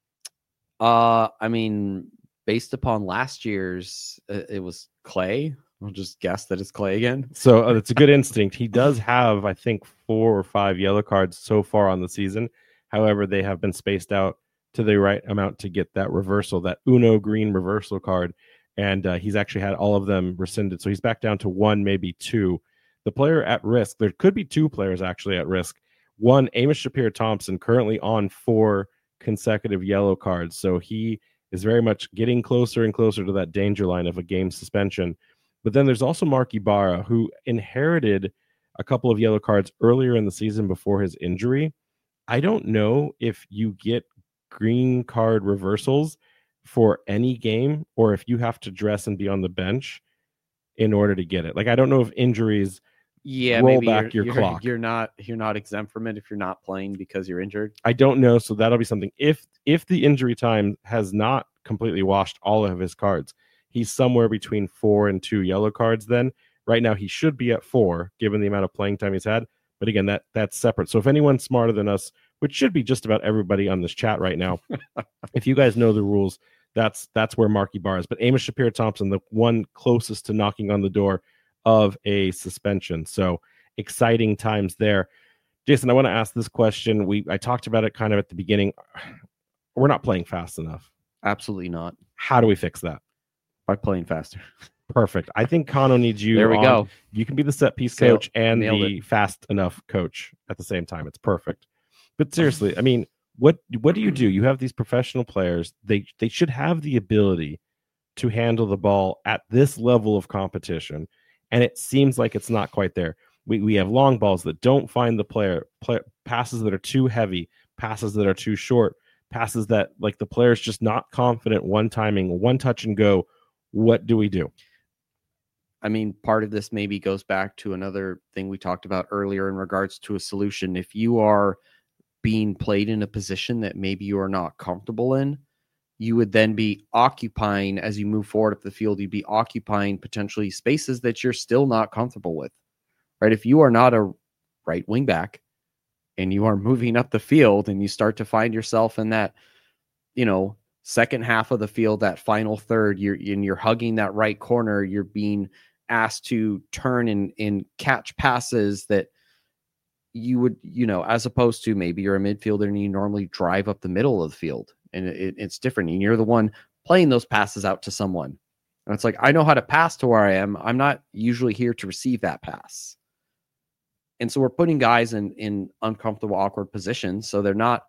I mean, based upon last year's, it was Clay. I'll just guess that it's Clay again. So it's a good instinct. He does have, I think, 4 or 5 yellow cards so far on the season. However, they have been spaced out to the right amount to get that reversal, that Uno green reversal card. And he's actually had all of them rescinded. So he's back down to one, maybe two. The player at risk, there could be two players actually at risk. One, Amos Shapiro-Thompson, currently on 4 consecutive yellow cards. So he is very much getting closer and closer to that danger line of a game suspension. But then there's also Mark Ibarra, who inherited a couple of yellow cards earlier in the season before his injury. I don't know if you get green card reversals for any game or if you have to dress and be on the bench in order to get it. Like, I don't know if injuries roll maybe back your clock. You're not exempt from it if you're not playing because you're injured. I don't know. So that'll be something. If the injury time has not completely washed all of his cards, he's somewhere between 4 and 2 yellow cards. Then right now he should be at 4, given the amount of playing time he's had. But again, that's separate. So if anyone's smarter than us, which should be just about everybody on this chat right now, if you guys know the rules, that's where Mark Ibarra is. But Amos Shapiro-Thompson, the one closest to knocking on the door of a suspension. So exciting times there. Jason, I want to ask this question. I talked about it kind of at the beginning. We're not playing fast enough. Absolutely not. How do we fix that? By playing faster. Perfect. I think Kano needs you. There we go. You can be the set piece coach and the fast enough coach at the same time. It's perfect. But seriously, I mean, what do? You have these professional players. They should have the ability to handle the ball at this level of competition. And it seems like it's not quite there. We have long balls that don't find the player, passes that are too heavy, passes that are too short, passes that like the player's just not confident, one timing, one touch and go. What do we do? I mean, part of this maybe goes back to another thing we talked about earlier in regards to a solution. If you are being played in a position that maybe you are not comfortable in, you would then be occupying, as you move forward up the field, you'd be occupying potentially spaces that you're still not comfortable with, right? If you are not a right wing back and you are moving up the field and you start to find yourself in that, second half of the field, that final third, you're hugging that right corner, you're being asked to turn and catch passes that you would, as opposed to maybe you're a midfielder and you normally drive up the middle of the field and it's different. And you're the one playing those passes out to someone. And it's like, I know how to pass to where I am. I'm not usually here to receive that pass. And so we're putting guys in uncomfortable, awkward positions. So they're not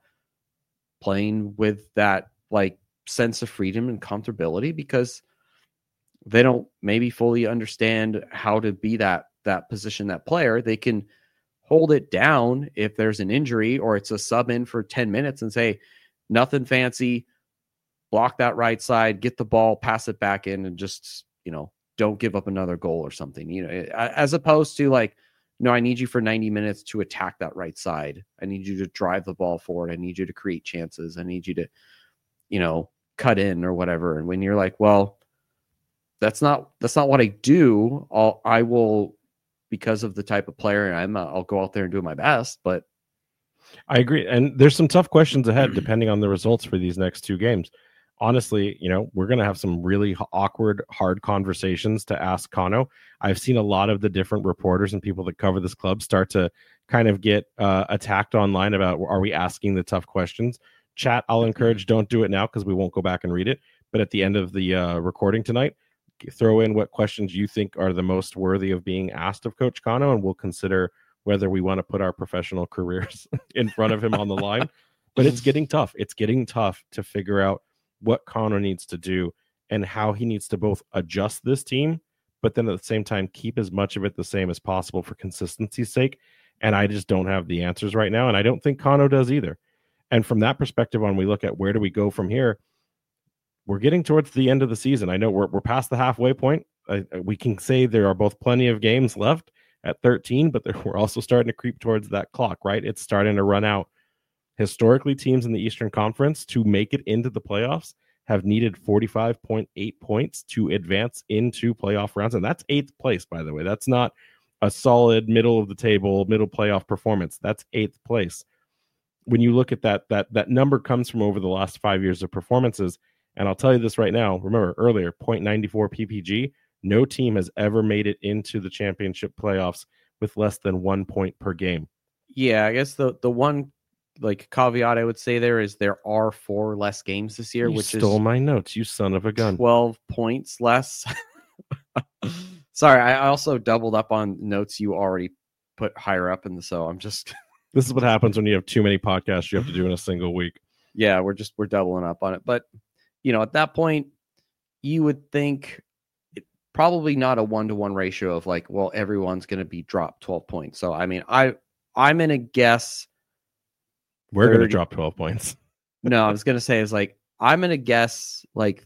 playing with that like sense of freedom and comfortability because they don't maybe fully understand how to be that position, that player. They can hold it down if there's an injury or it's a sub in for 10 minutes and say, nothing fancy, block that right side, get the ball, pass it back in, and just, don't give up another goal or something, as opposed to like, no, I need you for 90 minutes to attack that right side. I need you to drive the ball forward. I need you to create chances. I need you to, cut in or whatever. And when you're like, well, that's not what I do. I will, because of the type of player I'm, I'll go out there and do my best. But I agree. And there's some tough questions ahead, depending on the results for these next 2 games. Honestly, we're going to have some really awkward, hard conversations to ask Kano. I've seen a lot of the different reporters and people that cover this club start to kind of get attacked online about, are we asking the tough questions? Chat, I'll encourage, don't do it now because we won't go back and read it. But at the end of the recording tonight, throw in what questions you think are the most worthy of being asked of Coach Kano, and we'll consider whether we want to put our professional careers in front of him on the line. But it's getting tough. It's getting tough to figure out what Kano needs to do and how he needs to both adjust this team, but then at the same time, keep as much of it the same as possible for consistency's sake. And I just don't have the answers right now. And I don't think Kano does either. And from that perspective, when we look at where do we go from here, we're getting towards the end of the season. I know we're past the halfway point. We can say there are both plenty of games left at 13, but we're also starting to creep towards that clock, right? It's starting to run out. Historically, teams in the Eastern Conference to make it into the playoffs have needed 45.8 points to advance into playoff rounds. And that's 8th place, by the way. That's not a solid middle of the table, middle playoff performance. That's 8th place. When you look at that number comes from over the last 5 years of performances. And I'll tell you this right now. Remember earlier, 0.94 PPG. No team has ever made it into the championship playoffs with less than 1 point per game. Yeah, I guess the one like caveat I would say there are 4 less games this year, You which stole is my notes, you son of a gun. 12 points less. Sorry, I also doubled up on notes you already put higher up so I'm just This is what happens when you have too many podcasts you have to do in a single week. yeah, we're doubling up on it. But at that point, you would think probably not a 1-to-1 ratio of like, well, everyone's going to be dropped 12 points. So I mean, I'm going to guess we're going to drop 12 points. No, I was going to say is like, I'm going to guess like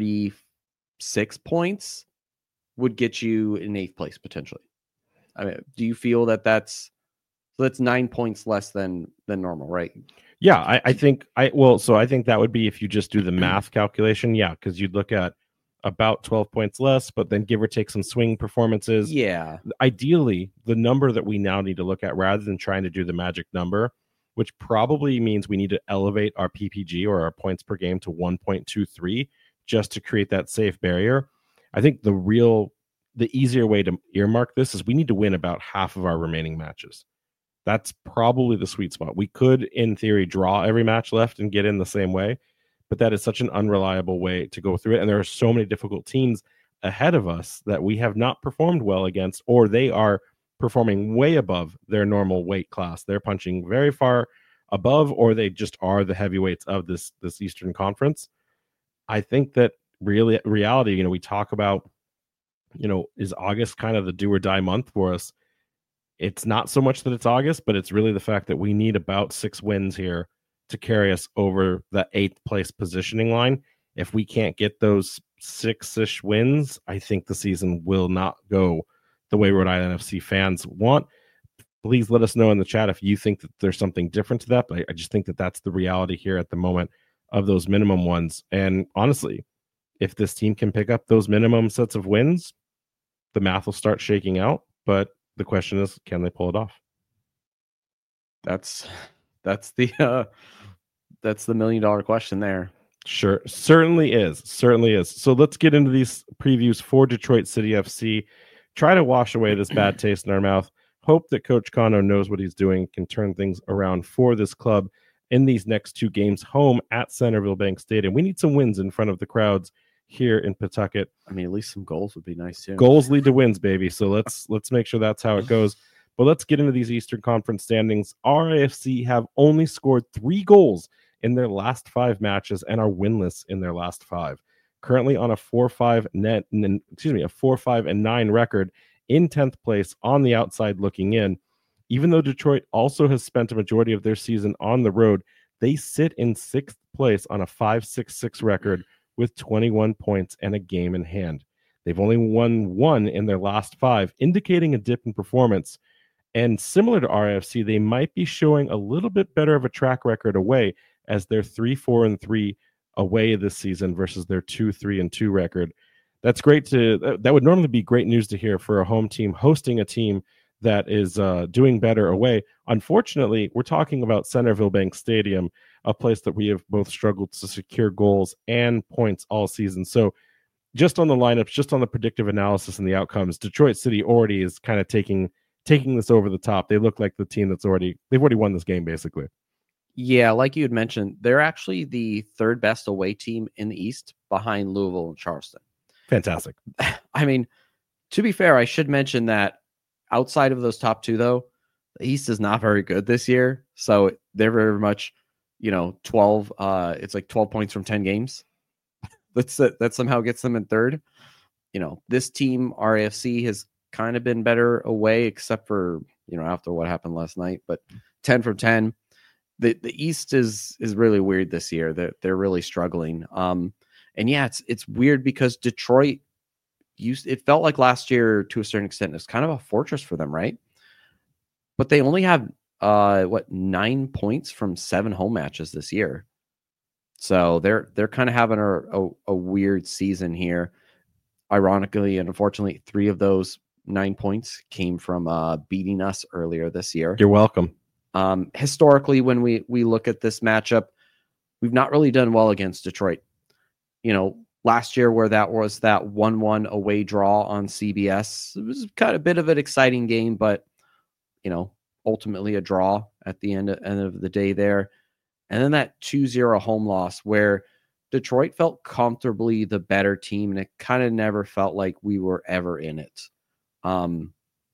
36 points would get you in 8th place potentially. I mean, do you feel that's 9 points less than normal, right? Yeah, I think I think that would be if you just do the math calculation. Yeah, because you'd look at about 12 points less, but then give or take some swing performances. Yeah. Ideally, the number that we now need to look at rather than trying to do the magic number, which probably means we need to elevate our PPG or our points per game to 1.23 just to create that safe barrier. I think the easier way to earmark this is we need to win about half of our remaining matches. That's probably the sweet spot. We could, in theory, draw every match left and get in the same way, but that is such an unreliable way to go through it. And there are so many difficult teams ahead of us that we have not performed well against, or they are performing way above their normal weight class. They're punching very far above, or they just are the heavyweights of this Eastern Conference. I think that reality, we talk about, is August kind of the do or die month for us? It's not so much that it's August, but it's really the fact that we need about 6 wins here to carry us over the 8th place positioning line. If we can't get those 6-ish wins, I think the season will not go the way Rhode Island FC fans want. Please let us know in the chat if you think that there's something different to that, but I just think that that's the reality here at the moment of those minimum ones. And honestly, if this team can pick up those minimum sets of wins, the math will start shaking out, but the question is, can they pull it off? That's the $1 million question there. Sure. Certainly is. So let's get into these previews for Detroit City FC. Try to wash away this bad taste in our mouth. Hope that Coach Cano knows what he's doing, can turn things around for this club in these next 2 games home at Centerville Bank Stadium. We need some wins in front of the crowds here in Pawtucket. I mean, at least some goals would be nice too. Goals lead to wins, baby. So let's make sure that's how it goes. But let's get into these Eastern Conference standings. RIFC have only scored 3 goals in their last 5 matches and are winless in their last 5. Currently on a 4-5-9 record in 10th place on the outside looking in. Even though Detroit also has spent a majority of their season on the road, they sit in 6th place on a 5-6-6 record with 21 points and a game in hand. They've only won 1 in their last 5, indicating a dip in performance. And similar to RFC, they might be showing a little bit better of a track record away, as they're 3-4-3 away this season versus their 2-3-2 record. That's great that would normally be great news to hear for a home team hosting a team that is doing better away. Unfortunately, we're talking about Centerville Bank Stadium, a place that we have both struggled to secure goals and points all season. So just on the lineups, just on the predictive analysis and the outcomes, Detroit City already is kind of taking this over the top. They look like the team they've already won this game, basically. Yeah, like you had mentioned, they're actually the 3rd best away team in the East behind Louisville and Charleston. Fantastic. I mean, to be fair, I should mention that outside of those top 2, though, the East is not very good this year. So they're very much, 12. It's like 12 points from 10 games. That somehow gets them in 3rd. This team, RAFC, has kind of been better away, except for, after what happened last night. But 10 from 10. The East is really weird this year. They're really struggling. And yeah, it's weird because Detroit it felt like last year to a certain extent is kind of a fortress for them, right? But they only have 9 points from 7 home matches this year. So they're kind of having a weird season here. Ironically and unfortunately, 3 of those 9 points came from beating us earlier this year. You're welcome. Historically, when we look at this matchup, we've not really done well against Detroit. Last year where that was that 1-1 away draw on CBS, it was kind of a bit of an exciting game, but ultimately a draw at the end of the day there. And then that 2-0 home loss where Detroit felt comfortably the better team, and it kind of never felt like we were ever in it. And,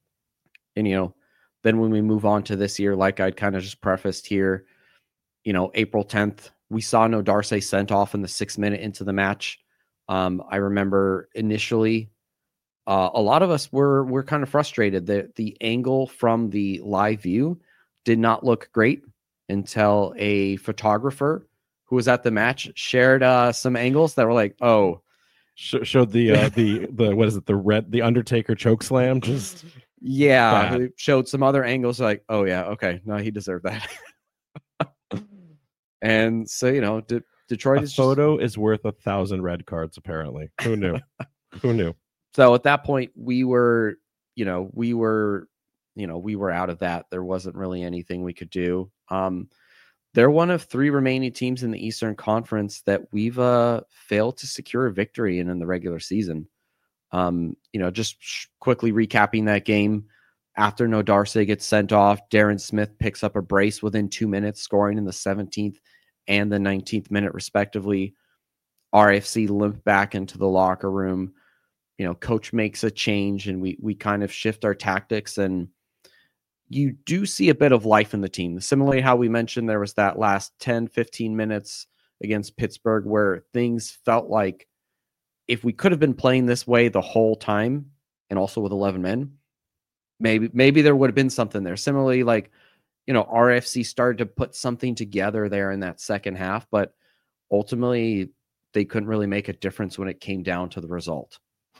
then when we move on to this year, like I'd kind of just prefaced here, April 10th, we saw No Darcy sent off in the 6th minute into the match. I remember initially, a lot of us were kind of frustrated that the angle from the live view did not look great until a photographer who was at the match shared some angles that were like, oh, showed the what is it, the Undertaker choke slam, just yeah, showed some other angles like, oh yeah, okay, no, he deserved that. And so Detroit is worth 1,000 red cards, apparently. Who knew? Who knew? So at that point we were out of that. There wasn't really anything we could do. They're one of 3 remaining teams in the Eastern Conference that we've failed to secure a victory in the regular season. Just quickly recapping that game, after No Darcy gets sent off, Darren Smith picks up a brace within 2 minutes, scoring in the 17th and the 19th minute, respectively. RFC limp back into the locker room. Coach makes a change, and we kind of shift our tactics, and you do see a bit of life in the team. Similarly, how we mentioned there was that last 10, 15 minutes against Pittsburgh where things felt like if we could have been playing this way the whole time, and also with 11 men, maybe there would have been something there. Similarly, RFC started to put something together there in that second half, but ultimately they couldn't really make a difference when it came down to the result.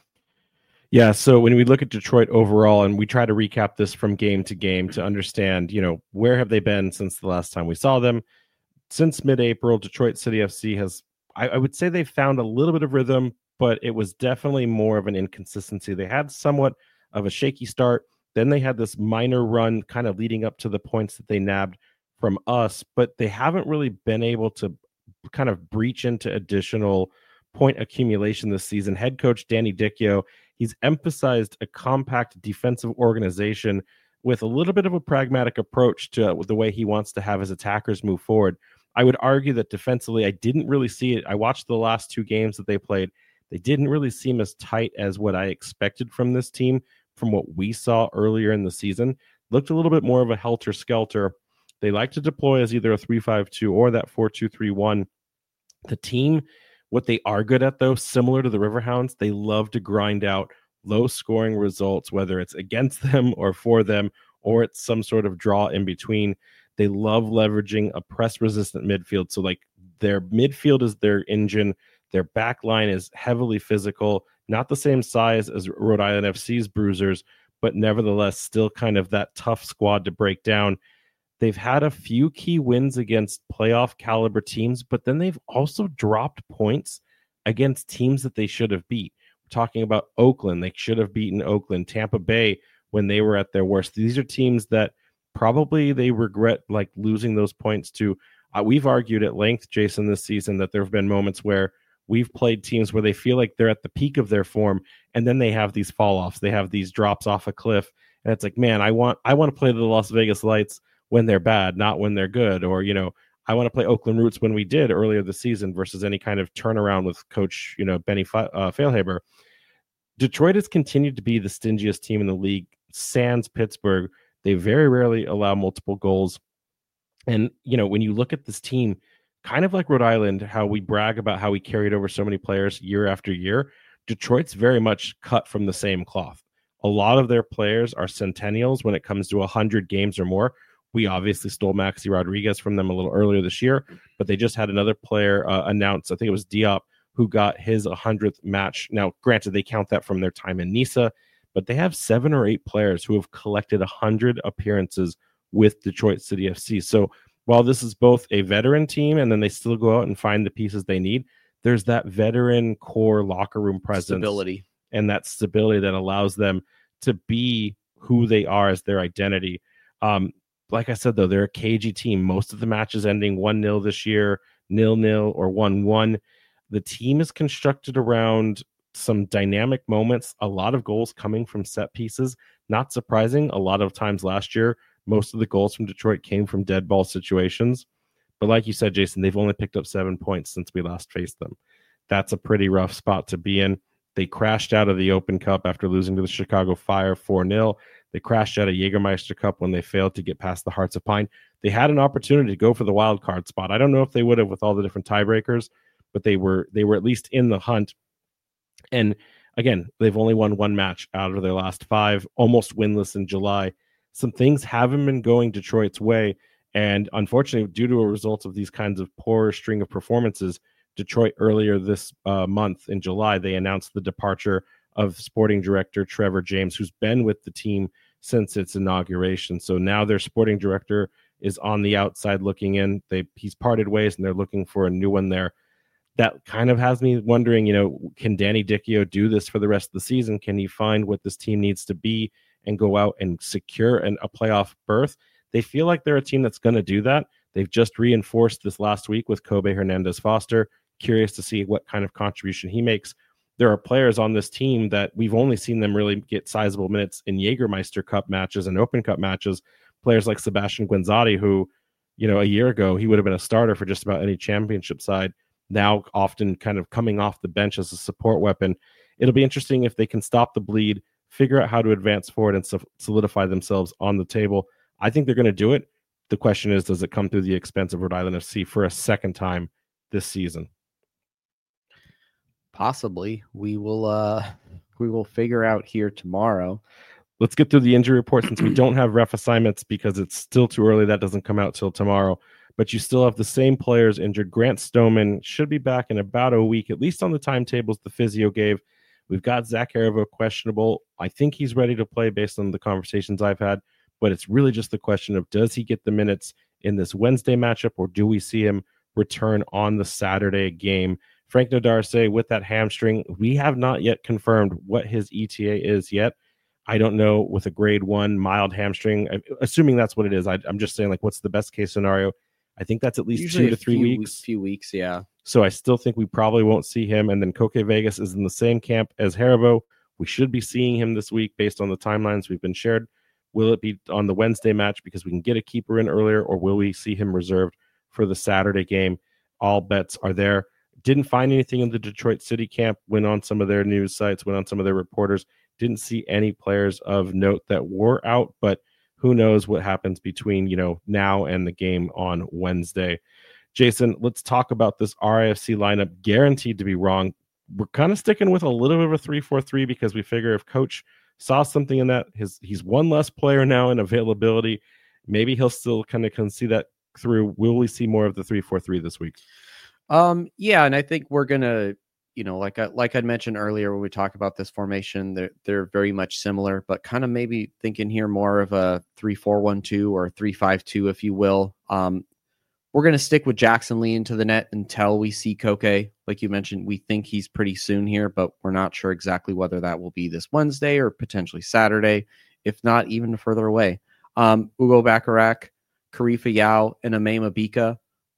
Yeah, so when we look at Detroit overall, and we try to recap this from game to game to understand, where have they been since the last time we saw them? Since mid-April, Detroit City FC has, I would say they've found a little bit of rhythm, but it was definitely more of an inconsistency. They had somewhat of a shaky start. Then they had this minor run kind of leading up to the points that they nabbed from us, but they haven't really been able to kind of breach into additional point accumulation this season. Head coach Danny Dichio, he's emphasized a compact defensive organization with a little bit of a pragmatic approach to the way he wants to have his attackers move forward. I would argue that defensively, I didn't really see it. I watched the last 2 games that they played. They didn't really seem as tight as what I expected from this team, from what we saw earlier in the season. Looked a little bit more of a helter-skelter. They like to deploy as either a 3-5-2 or that 4-2-3-1. The team, what they are good at, though, similar to the Riverhounds, they love to grind out low-scoring results, whether it's against them or for them, or it's some sort of draw in between. They love leveraging a press-resistant midfield. So, their midfield is their engine. Their back line is heavily physical, not the same size as Rhode Island FC's Bruisers, but nevertheless still kind of that tough squad to break down. They've had a few key wins against playoff caliber teams, but then they've also dropped points against teams that they should have beat. We're talking about Oakland. They should have beaten Oakland. Tampa Bay when they were at their worst. These are teams that probably they regret losing those points to. We've argued at length, Jason, this season that there have been moments where we've played teams where they feel like they're at the peak of their form, and then they have these fall-offs. They have these drops off a cliff, and it's like, man, I want to play the Las Vegas Lights when they're bad, not when they're good. Or, I want to play Oakland Roots when we did earlier this season versus any kind of turnaround with Coach, Benny Feilhaber. Detroit has continued to be the stingiest team in the league, sans Pittsburgh. They very rarely allow multiple goals. And, when you look at this team, kind of like Rhode Island, how we brag about how we carried over so many players year after year, Detroit's very much cut from the same cloth. A lot of their players are centennials when it comes to 100 games or more. We obviously stole Maxi Rodriguez from them a little earlier this year, but they just had another player announced, I think it was Diop, who got his 100th match. Now, granted, they count that from their time in Nice, but they have 7 or 8 players who have collected 100 appearances with Detroit City FC. So while this is both a veteran team and then they still go out and find the pieces they need, there's that veteran core locker room presence stability, and that stability that allows them to be who they are as their identity. Like I said, though, they're a cagey team. Most of the matches ending 1-0 this year, 0-0 or 1-1. The team is constructed around some dynamic moments, a lot of goals coming from set pieces. Not surprising, a lot of times last year, Most of the goals from Detroit came from dead ball situations. But like you said, Jason, they've only picked up 7 points since we last faced them. That's a pretty rough spot to be in. They crashed out of the Open Cup after losing to the Chicago Fire 4-0. They crashed out of Jägermeister Cup when they failed to get past the Hearts of Pine. They had an opportunity to go for the wild card spot. I don't know if they would have with all the different tiebreakers, but they were at least in the hunt. And again, they've only won 1 match out of their last 5, almost winless in July. Some things haven't been going Detroit's way. And unfortunately, due to a result of these kinds of poor string of performances, Detroit earlier this month in July, they announced the departure of sporting director Trevor James, who's been with the team since its inauguration. So now their sporting director is on the outside looking in. He's parted ways, and they're looking for a new one there. That kind of has me wondering, can Danny Dichio do this for the rest of the season? Can he find what this team needs to be and go out and secure a playoff berth? They feel like they're a team that's going to do that. They've just reinforced this last week with Kobe Hernandez-Foster. Curious to see what kind of contribution he makes. There are players on this team that we've only seen them really get sizable minutes in Jägermeister Cup matches and Open Cup matches. Players like Sebastian Guenzati, who, a year ago, he would have been a starter for just about any championship side, now often kind of coming off the bench as a support weapon. It'll be interesting if they can stop the bleed, figure out how to advance forward and solidify themselves on the table. I think they're going to do it. The question is, does it come through the expense of Rhode Island FC for a second time this season? Possibly. We will figure out here tomorrow. Let's get through the injury report since we don't have ref assignments because it's still too early. That doesn't come out till tomorrow. But you still have the same players injured. Grant Stoneman should be back in about a week, at least on the timetables the physio gave. We've got Zach Haribo questionable. I think he's ready to play based on the conversations I've had. But it's really just the question of, does he get the minutes in this Wednesday matchup, or do we see him return on the Saturday game? Frank Nodarse with that hamstring, we have not yet confirmed what his ETA is yet. I don't know, with a grade 1 mild hamstring, assuming that's what it is. I'm just saying, what's the best case scenario? I think that's at least usually 2 to 3 weeks. Few weeks, yeah. So I still think we probably won't see him. And then Koke Vegas is in the same camp as Haribo. We should be seeing him this week based on the timelines we've been shared. Will it be on the Wednesday match because we can get a keeper in earlier, or will we see him reserved for the Saturday game? All bets are there. Didn't find anything in the Detroit City camp. Went on some of their news sites, went on some of their reporters. Didn't see any players of note that were out, but who knows what happens between, now and the game on Wednesday. Jason, let's talk about this RIFC lineup. Guaranteed to be wrong. We're kind of sticking with a little bit of a 3-4-3 because we figure if coach saw something in that, he's one less player now in availability. Maybe he'll still kind of see that through. Will we see more of the 3-4-3 this week? Yeah, and I think we're gonna, like I'd mentioned earlier when we talk about this formation, they're very much similar, but kind of maybe thinking here more of a 3-4-1-2 or 3-5-2, if you will. We're gonna stick with Jackson Lee into the net until we see Koke. Like you mentioned, we think he's pretty soon here, but we're not sure exactly whether that will be this Wednesday or potentially Saturday, if not even further away. Ugo Bacharach, Karifa Yao, and Ame Mabika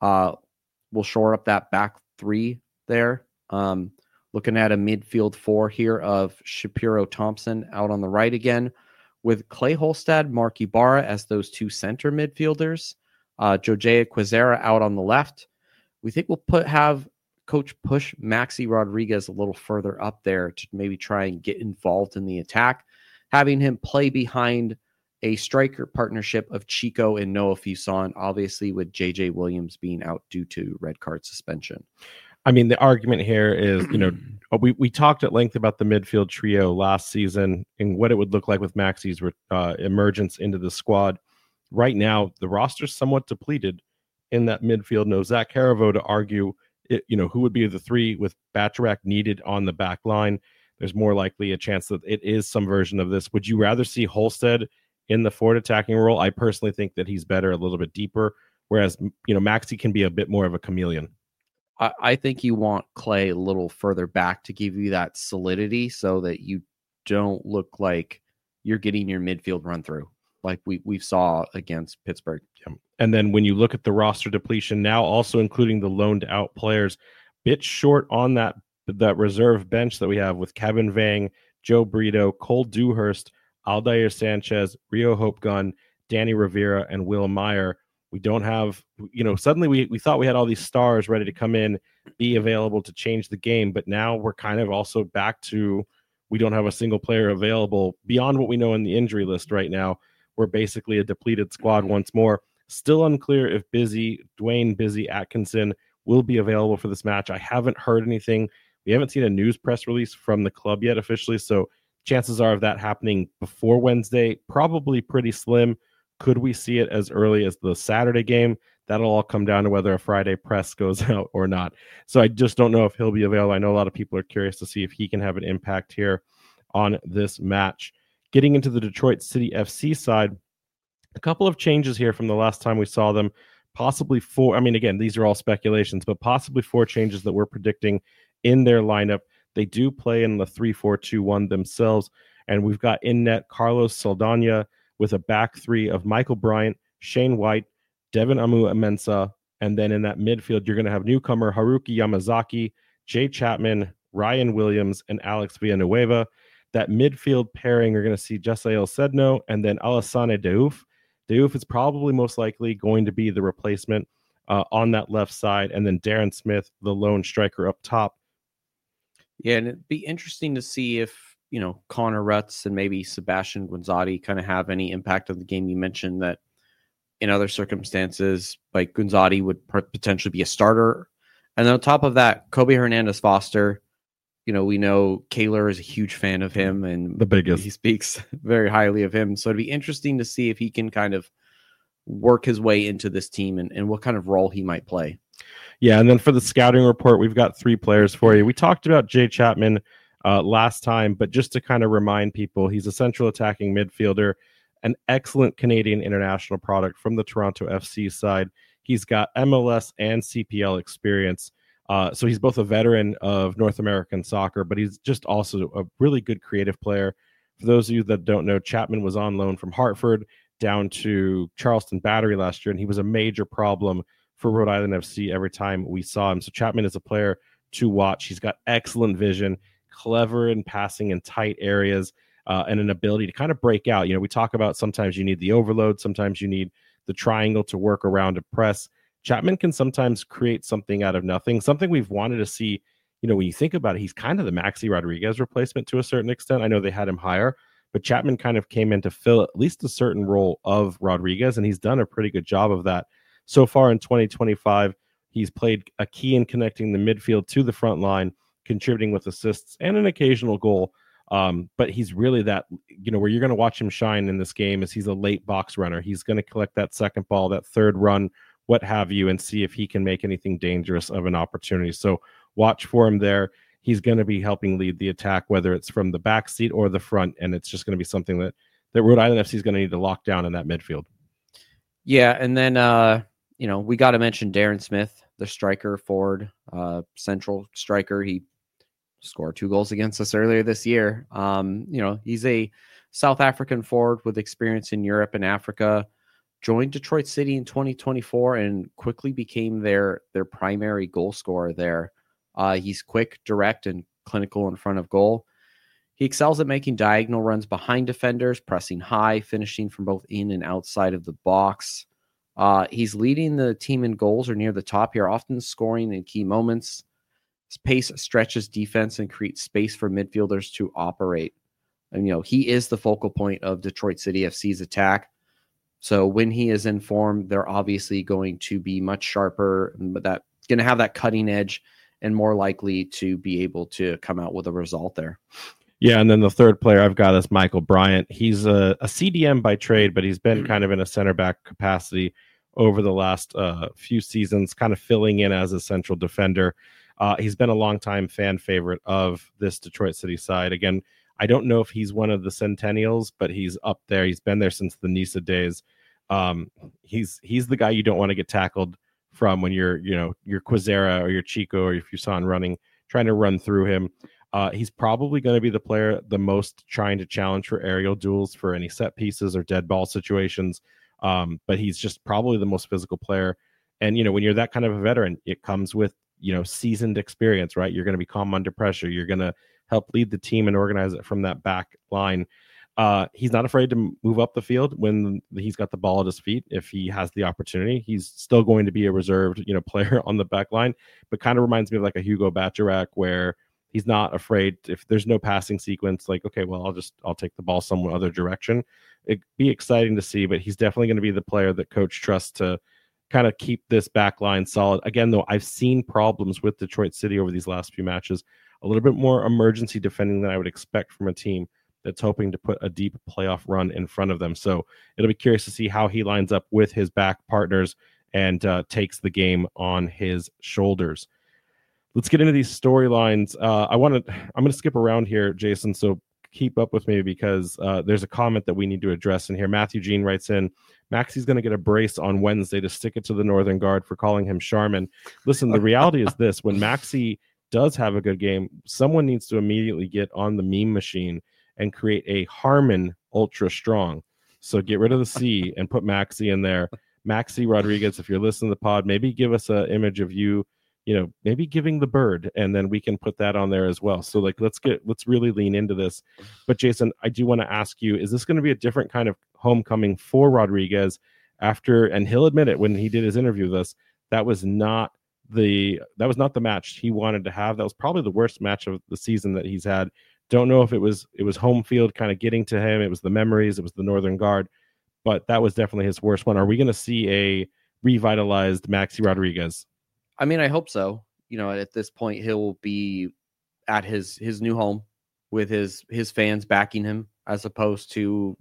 will shore up that back 3 there. Looking at a midfield 4 here of Shapiro Thompson out on the right again, with Clay Holstad, Mark Ibarra as those 2 center midfielders. Jojea Quezera out on the left. We think we'll have coach push Maxi Rodriguez a little further up there to maybe try and get involved in the attack, having him play behind a striker partnership of Chico and Noah Fuson, obviously with JJ Williams being out due to red card suspension. I mean, the argument here is, we talked at length about the midfield trio last season and what it would look like with Maxi's emergence into the squad. Right now, the roster's somewhat depleted in that midfield. No Zach Haribo to argue, who would be the 3 with Bacharach needed on the back line. There's more likely a chance that it is some version of this. Would you rather see Holstead in the forward attacking role? I personally think that he's better a little bit deeper, whereas, Maxi can be a bit more of a chameleon. I think you want Clay a little further back to give you that solidity so that you don't look like you're getting your midfield run through like we saw against Pittsburgh. Yeah. And then when you look at the roster depletion now, also including the loaned out players, bit short on that reserve bench that we have with Kevin Vang, Joe Brito, Cole Dewhurst, Aldair Sanchez, Rio Hope Gunn, Danny Rivera and Will Meyer. We don't have, suddenly we thought we had all these stars ready to come in, be available to change the game, but now we're kind of also back to, we don't have a single player available beyond what we know in the injury list right now. We're basically a depleted squad once more. Still unclear if Dwayne Busy Atkinson will be available for this match. I haven't heard anything. We haven't seen a news press release from the club yet officially, so chances are of that happening before Wednesday, probably pretty slim. Could we see it as early as the Saturday game? That'll all come down to whether a Friday press goes out or not. So I just don't know if he'll be available. I know a lot of people are curious to see if he can have an impact here on this match. Getting into the Detroit City FC side, a couple of changes here from the last time we saw them. Possibly 4. I mean, again, these are all speculations, but possibly 4 changes that we're predicting in their lineup. They do play in the 3-4-2-1 themselves, and we've got in net Carlos Saldana with a back 3 of Michael Bryant, Shane White, Devin Amu-Mensah, and then in that midfield, you're going to have newcomer Haruki Yamazaki, Jay Chapman, Ryan Williams, and Alex Villanueva. That midfield pairing, you're going to see Jasael Sedno and then Alassane Diouf. Diouf is probably most likely going to be the replacement on that left side, and then Darren Smith, the lone striker up top. Yeah, and it'd be interesting to see if, Connor Rutz and maybe Sebastian Guinzotti kind of have any impact on the game. You mentioned that in other circumstances, like Guinzotti would potentially be a starter. And then on top of that, Kobe Hernandez-Foster, we know Kaler is a huge fan of him, and the biggest. He speaks very highly of him. So it'd be interesting to see if he can kind of work his way into this team and what kind of role he might play. Yeah, and then for the scouting report, we've got 3 players for you. We talked about Jay Chapman last time, but just to kind of remind people, he's a central attacking midfielder, an excellent Canadian international product from the Toronto FC side. He's got MLS and CPL experience. So he's both a veteran of North American soccer, but he's just also a really good creative player. For those of you that don't know, Chapman was on loan from Hartford down to Charleston Battery last year, and he was a major problem for Rhode Island FC every time we saw him. So Chapman is a player to watch. He's got excellent vision, clever in passing in tight areas, and an ability to kind of break out. We talk about sometimes you need the overload, sometimes you need the triangle to work around a press. Chapman can sometimes create something out of nothing, something we've wanted to see. When you think about it, he's kind of the Maxi Rodriguez replacement to a certain extent. I know they had him higher, but Chapman kind of came in to fill at least a certain role of Rodriguez, and he's done a pretty good job of that. So far in 2025, he's played a key in connecting the midfield to the front line, contributing with assists and an occasional goal. But he's really that, where you're going to watch him shine in this game is he's a late box runner. He's going to collect that second ball, that third run, what have you, and see if he can make anything dangerous of an opportunity. So watch for him there. He's going to be helping lead the attack, whether it's from the back seat or the front, and it's just going to be something that Rhode Island FC is going to need to lock down in that midfield. Yeah, and then, we got to mention Darren Smith, the striker, forward, central striker. He scored 2 goals against us earlier this year. He's a South African forward with experience in Europe and Africa. Joined Detroit City in 2024 and quickly became their primary goal scorer there. He's quick, direct, and clinical in front of goal. He excels at making diagonal runs behind defenders, pressing high, finishing from both in and outside of the box. He's leading the team in goals or near the top here, often scoring in key moments. His pace stretches defense and creates space for midfielders to operate. And, he is the focal point of Detroit City FC's attack. So when he is in form, they're obviously going to be much sharper, but that's going to have that cutting edge and more likely to be able to come out with a result there. Yeah, and then the third player I've got is Michael Bryant. He's a CDM by trade, but he's been kind of in a center back capacity over the last few seasons, kind of filling in as a central defender. He's been a longtime fan favorite of this Detroit City side. Again, I don't know if he's one of the Centennials, but he's up there. He's been there since the Nisa days. He's the guy you don't want to get tackled from when you're Quizera or your Chico, or if you saw him trying to run through him. He's probably going to be the player the most trying to challenge for aerial duels for any set pieces or dead ball situations. But he's just probably the most physical player. And, when you're that kind of a veteran, it comes with, seasoned experience, right? You're going to be calm under pressure. You're going to help lead the team and organize it from that back line. He's not afraid to move up the field when he's got the ball at his feet. If he has the opportunity, he's still going to be a reserved, player on the back line, but kind of reminds me of like a Hugo Bacharach, where he's not afraid if there's no passing sequence, like, okay, well, I'll take the ball some other direction. It'd be exciting to see, but he's definitely going to be the player that coach trusts to kind of keep this back line solid. Again, though, I've seen problems with Detroit City over these last few matches, a little bit more emergency defending than I would expect from a team that's hoping to put a deep playoff run in front of them. So it'll be curious to see how he lines up with his back partners and takes the game on his shoulders. Let's get into these storylines. I'm going to skip around here, Jason, so keep up with me because there's a comment that we need to address in here. Matthew Jean writes in, Maxi's going to get a brace on Wednesday to stick it to the Northern Guard for calling him Charmin. Listen, the reality is this. When Maxi does have a good game, someone needs to immediately get on the meme machine and create a Harmon Ultra Strong. So get rid of the C and put Maxi in there. Maxi Rodriguez, if you're listening to the pod, maybe give us an image of you, maybe giving the bird, and then we can put that on there as well. So like, let's really lean into this. But Jason, I do want to ask you, is this going to be a different kind of homecoming for Rodriguez after, and he'll admit it when he did his interview with us, that was not the match he wanted to have. That was probably the worst match of the season that he's had. Don't know if it was home field kind of getting to him. It was the memories. It was the Northern Guard, but that was definitely his worst one. Are we going to see a revitalized Maxi Rodriguez? I mean, I hope so. At this point, he'll be at his new home with his fans backing him, as opposed to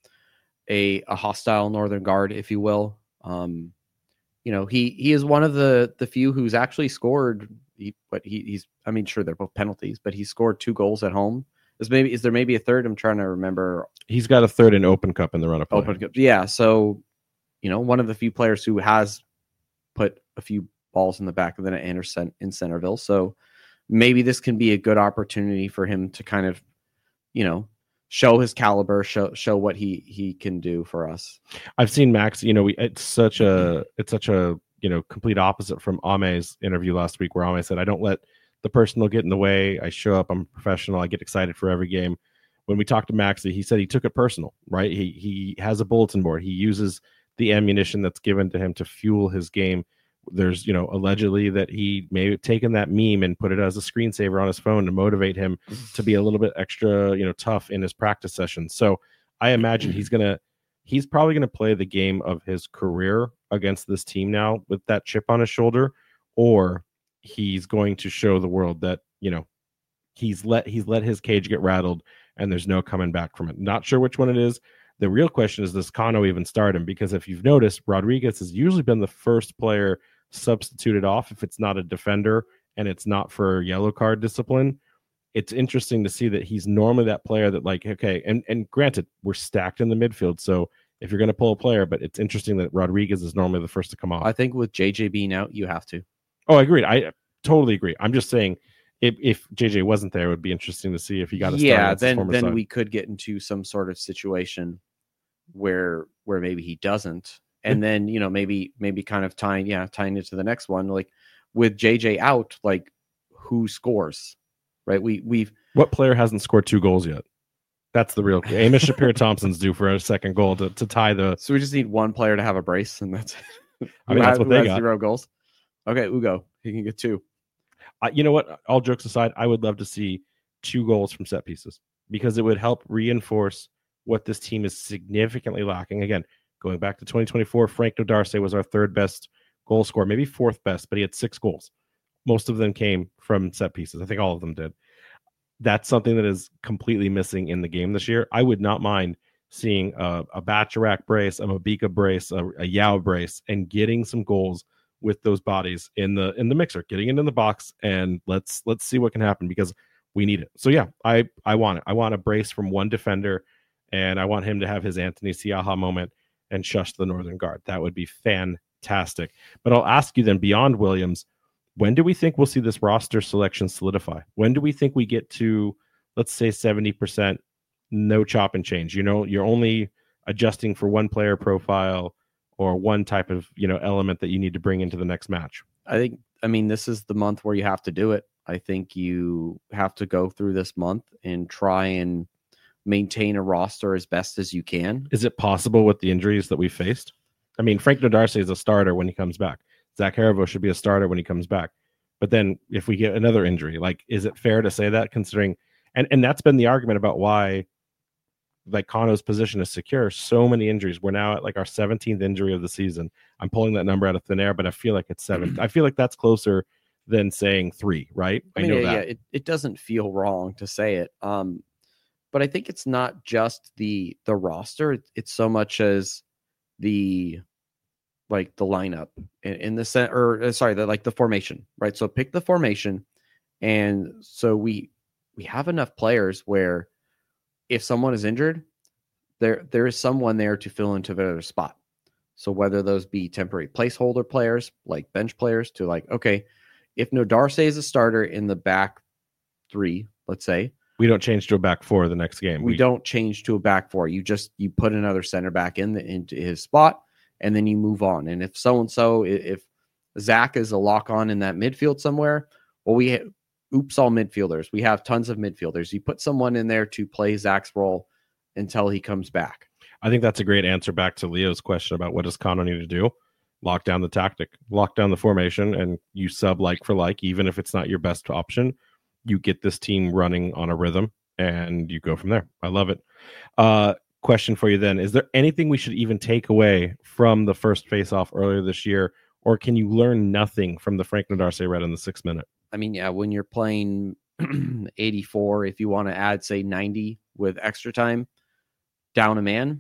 a hostile Northern Guard, if you will. He is one of the few who's actually scored. Sure, they're both penalties, but he scored 2 goals at home. Is there maybe a third? I'm trying to remember. He's got a third in Open Cup in the run-up. Open Cup, yeah. So, one of the few players who has put a few balls in the back of the net in Centerville. So maybe this can be a good opportunity for him to kind of, show his caliber, show what he can do for us. I've seen Max. It's such a complete opposite from Ame's interview last week, where Ame said, "I don't let the personal get in the way. I show up. I'm a professional. I get excited for every game." When we talked to Maxi, he said he took it personal, right? He has a bulletin board. He uses the ammunition that's given to him to fuel his game. There's, allegedly that he may have taken that meme and put it as a screensaver on his phone to motivate him to be a little bit extra, tough in his practice sessions. So I imagine he's probably going to play the game of his career against this team now with that chip on his shoulder, or he's going to show the world that, he's let his cage get rattled and there's no coming back from it. Not sure which one it is. The real question is, does Cano even start him? Because if you've noticed, Rodriguez has usually been the first player substituted off if it's not a defender and it's not for yellow card discipline. It's interesting to see that he's normally that player that, like, okay, and granted, we're stacked in the midfield, so if you're going to pull a player, but it's interesting that Rodriguez is normally the first to come off. I think with JJ being out, you have to. Oh, I agree. I totally agree. I'm just saying, if JJ wasn't there, it would be interesting to see if he got a start. Yeah, then we could get into some sort of situation where maybe he doesn't, and then maybe kind of tying into the next one, like with JJ out, like who scores, right? What player hasn't scored 2 goals yet? That's the real key. Amos Shapiro-Thompson's due for a second goal to tie the. So we just need one player to have a brace, and that's. I mean, that's what they got. 0 goals. Okay, Ugo, he can get 2. You know what? All jokes aside, I would love to see 2 goals from set pieces because it would help reinforce what this team is significantly lacking. Again, going back to 2024, Frank Nodarce was our 3rd best goal scorer, maybe 4th best, but he had 6 goals. Most of them came from set pieces. I think all of them did. That's something that is completely missing in the game this year. I would not mind seeing a Bacharach brace, a Mabika brace, a Yao brace, and getting some goals with those bodies in the mixer, getting it in the box, and let's see what can happen because we need it. So yeah, I want it. I want a brace from one defender, and I want him to have his Anthony Siaha moment and shush the Northern Guard. That would be fantastic. But I'll ask you then, beyond Williams, when do we think we'll see this roster selection solidify? When do we think we get to, let's say, 70%, no chop and change? You're only adjusting for one player profile or one type of, element that you need to bring into the next match. I mean, this is the month where you have to do it. I think you have to go through this month and try and maintain a roster as best as you can. Is it possible with the injuries that we faced? I mean, Frank Nodarce is a starter when he comes back. Zach Haribo should be a starter when he comes back. But then if we get another injury, like, is it fair to say that, considering, and that's been the argument about why, like, Kano's position is secure. So many injuries. We're now at like our 17th injury of the season. I'm pulling that number out of thin air, but I feel like it's 7. I feel like that's closer than saying 3, right? I mean, it doesn't feel wrong to say it. But I think it's not just the roster. It's so much as the lineup in the set, or sorry, the formation, right? So pick the formation. And so we have enough players where if someone is injured, there is someone there to fill into their spot. So whether those be temporary placeholder players, like bench players, to like, okay, if Nodarce is a starter in the back 3, let's say, we don't change to a back 4 the next game. We don't change to a back 4. You put another center back into his spot, and then you move on. And if so-and-so, if Zach is a lock-on in that midfield somewhere, well, all midfielders. We have tons of midfielders. You put someone in there to play Zach's role until he comes back. I think that's a great answer back to Leo's question about what does Kano need to do? Lock down the tactic, lock down the formation, and you sub like for like, even if it's not your best option. You get this team running on a rhythm, and you go from there. I love it. Question for you then. Is there anything we should even take away from the first face-off earlier this year, or can you learn nothing from the Frank Nodarce red in the 6th minute? I mean, yeah, when you're playing 84, if you want to add, say, 90 with extra time, down a man,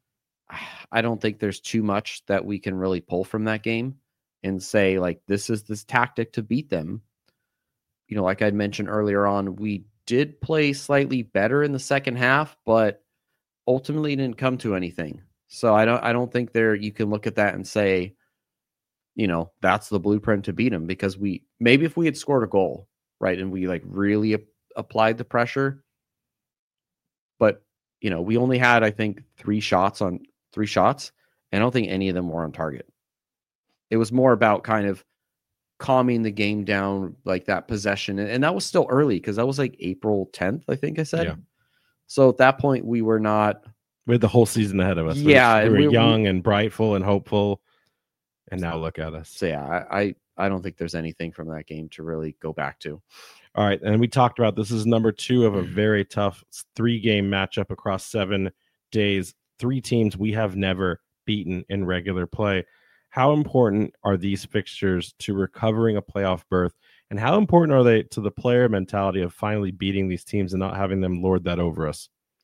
I don't think there's too much that we can really pull from that game and say, like, this is this tactic to beat them. You know, like I'd mentioned earlier on, we did play slightly better in the second half, but ultimately didn't come to anything. So I don't think you can look at that and say, you know, that's the blueprint to beat them, because maybe if we had scored a goal, right, and we like really applied the pressure, but you know, we only had, I think, 3 shots, and I don't think any of them were on target. It was more about kind of calming the game down, like that possession. And that was still early, because that was like April 10th, I think I said. Yeah. So at that point, we had the whole season ahead of us. Yeah. We were young and brightful and hopeful. And now look at us. So yeah, I don't think there's anything from that game to really go back to. All right. And we talked about this is number 2 of a very tough 3-game matchup across 7 days. 3 teams we have never beaten in regular play. How important are these fixtures to recovering a playoff berth? And how important are they to the player mentality of finally beating these teams and not having them lord that over us?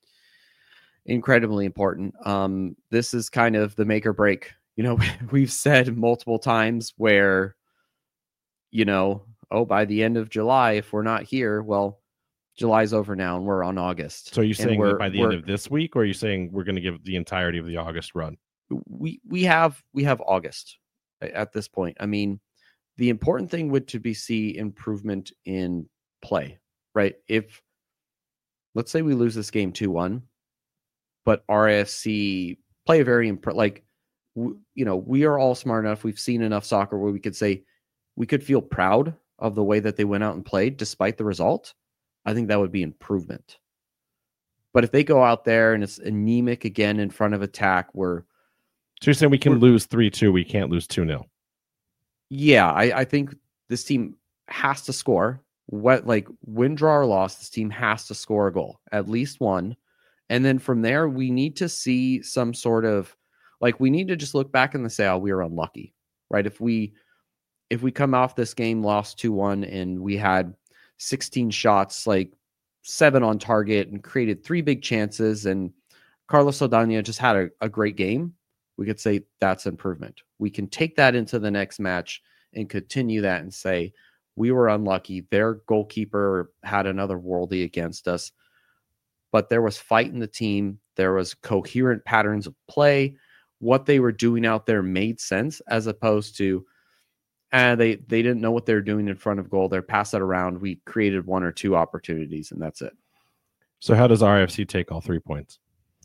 Incredibly important. This is kind of the make or break. You know, we've said multiple times where, you know, by the end of July, if we're not here, well, July's over now and we're on August. So are you saying that by the end of this week, or are you saying we're going to give the entirety of the August run? We have August at this point. I mean, the important thing would to be see improvement in play, right? If let's say we lose this game 2-1, but RFC play a very you know, we are all smart enough. We've seen enough soccer where we could say we could feel proud of the way that they went out and played despite the result. I think that would be improvement. But if they go out there and it's anemic again in front of attack, so you're saying we can lose 3-2, we can't lose 2-0? Yeah, I think this team has to score. Win, draw, or loss, this team has to score a goal, at least one. And then from there, we need to see some sort of, we need to just look back and say, oh, we were unlucky, right? If we come off this game, lost 2-1, and we had 16 shots, 7 on target, and created 3 big chances, and Carlos Aldana just had a great game, we could say that's improvement. We can take that into the next match and continue that and say, we were unlucky. Their goalkeeper had another worldie against us, but there was fight in the team. There was coherent patterns of play. What they were doing out there made sense, as opposed to they didn't know what they were doing in front of goal. They're pass it around. We created 1 or 2 opportunities, and that's it. So how does RFC take all 3 points?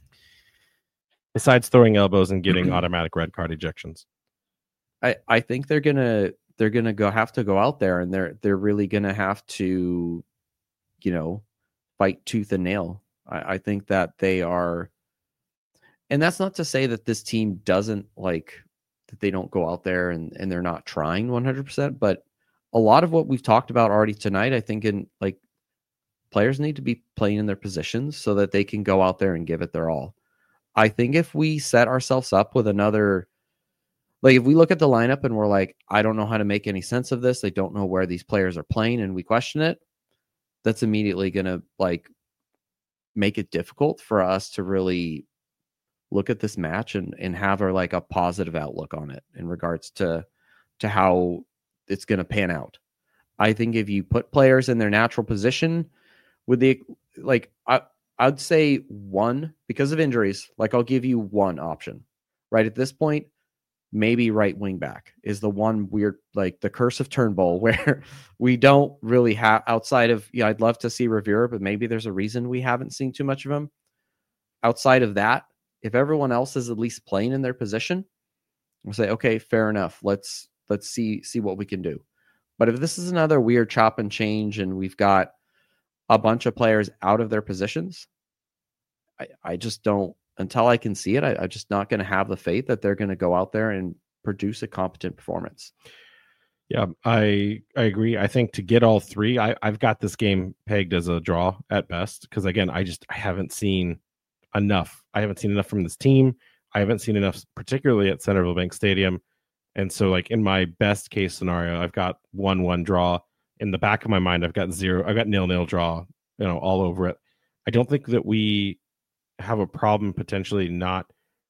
Besides throwing elbows and getting automatic red card ejections. I think they're gonna have to go out there, and they're really gonna have to, you know, fight tooth and nail. I think that they are, and that's not to say that this team doesn't that they don't go out there and they're not trying 100%, but a lot of what we've talked about already tonight, I think players need to be playing in their positions so that they can go out there and give it their all. I think if we set ourselves up with another, if we look at the lineup and we're like, I don't know how to make any sense of this, I don't know where these players are playing, and we question it, that's immediately going to make it difficult for us to really look at this match and have a positive outlook on it in regards to how it's going to pan out. I think if you put players in their natural position with the, I'd say one, because of injuries, I'll give you one option right at this point. Maybe right wing back is the one weird, the curse of Turnbull, where we don't really have outside of, I'd love to see Rivera, but maybe there's a reason we haven't seen too much of him. Outside of that, if everyone else is at least playing in their position, we'll say, okay, fair enough. Let's see what we can do. But if this is another weird chop and change and we've got a bunch of players out of their positions, I just don't, until I can see it, I'm just not going to have the faith that they're going to go out there and produce a competent performance. Yeah, I agree. I think to get all three, I've got this game pegged as a draw at best, because again, I haven't seen enough. I haven't seen enough from this team. I haven't seen enough, particularly at Centerville Bank Stadium. And so, in my best case scenario, I've got 1-1 draw. In the back of my mind, I've got 0-0 draw, all over it. I don't think that we have a problem potentially not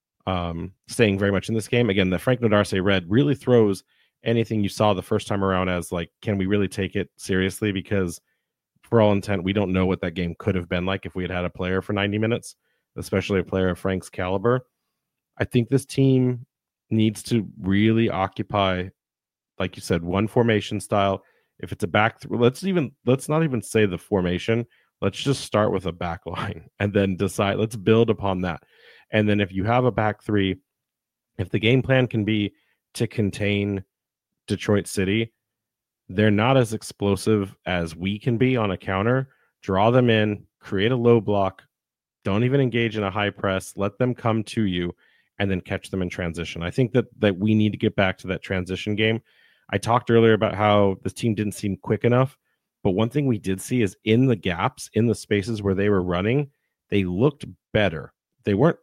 staying very much in this game. Again, the Frank Nodarse red really throws anything you saw the first time around as can we really take it seriously? Because for all intent, we don't know what that game could have been like if we had had a player for 90 minutes, especially a player of Frank's caliber. I think this team needs to really occupy, like you said, one formation style. If it's a back, let's not even say the formation. Let's just start with a back line and then decide. Let's build upon that. And then if you have a back three, if the game plan can be to contain Detroit City, they're not as explosive as we can be on a counter. Draw them in, create a low block, don't even engage in a high press, let them come to you, and then catch them in transition. I think that we need to get back to that transition game. I talked earlier about how this team didn't seem quick enough, but one thing we did see is in the gaps, in the spaces where they were running, they looked better. They weren't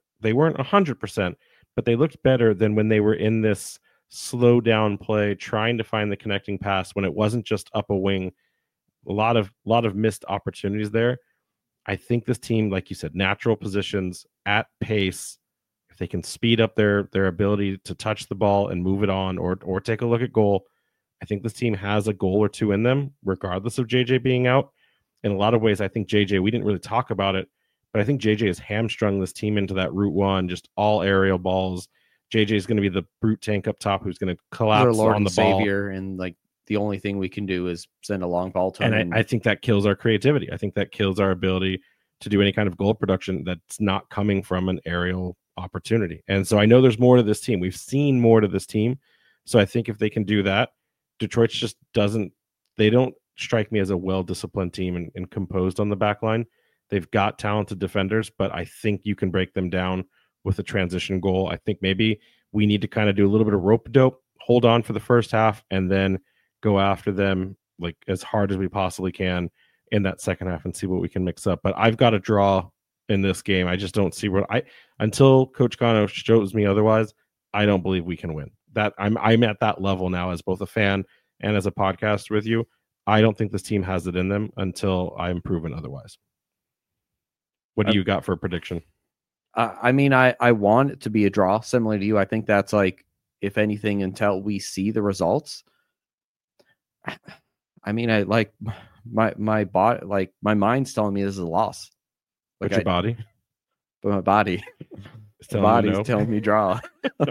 100%, but they looked better than when they were in this slow down play, trying to find the connecting pass when it wasn't just up a wing. A lot of missed opportunities there. I think this team, like you said, natural positions at pace, if they can speed up their ability to touch the ball and move it on or take a look at goal, I think this team has a goal or two in them, regardless of JJ being out. In a lot of ways, I think JJ, we didn't really talk about it, but I think JJ has hamstrung this team into that route one, just all aerial balls. JJ is going to be the brute tank up top who's going to collapse Lord on the and ball. Savior, and the only thing we can do is send a long ball to him. And I think that kills our creativity. I think that kills our ability to do any kind of goal production that's not coming from an aerial opportunity. And so I know there's more to this team. We've seen more to this team. So I think if they can do that, Detroit just they don't strike me as a well-disciplined team and composed on the back line. They've got talented defenders, but I think you can break them down with a transition goal. I think maybe we need to kind of do a little bit of rope dope, hold on for the first half, and then go after them as hard as we possibly can in that second half and see what we can mix up. But I've got a draw in this game. I just don't see until Coach Cano shows me otherwise, I don't believe we can win. That I'm at that level now as both a fan and as a podcast with you. I don't think this team has it in them until I'm proven otherwise. What do you got for a prediction? I mean, I want it to be a draw, similar to you. I think that's if anything, until we see the results. I mean, I my body, my mind's telling me this is a loss. But your body? But my body. Body's telling me draw.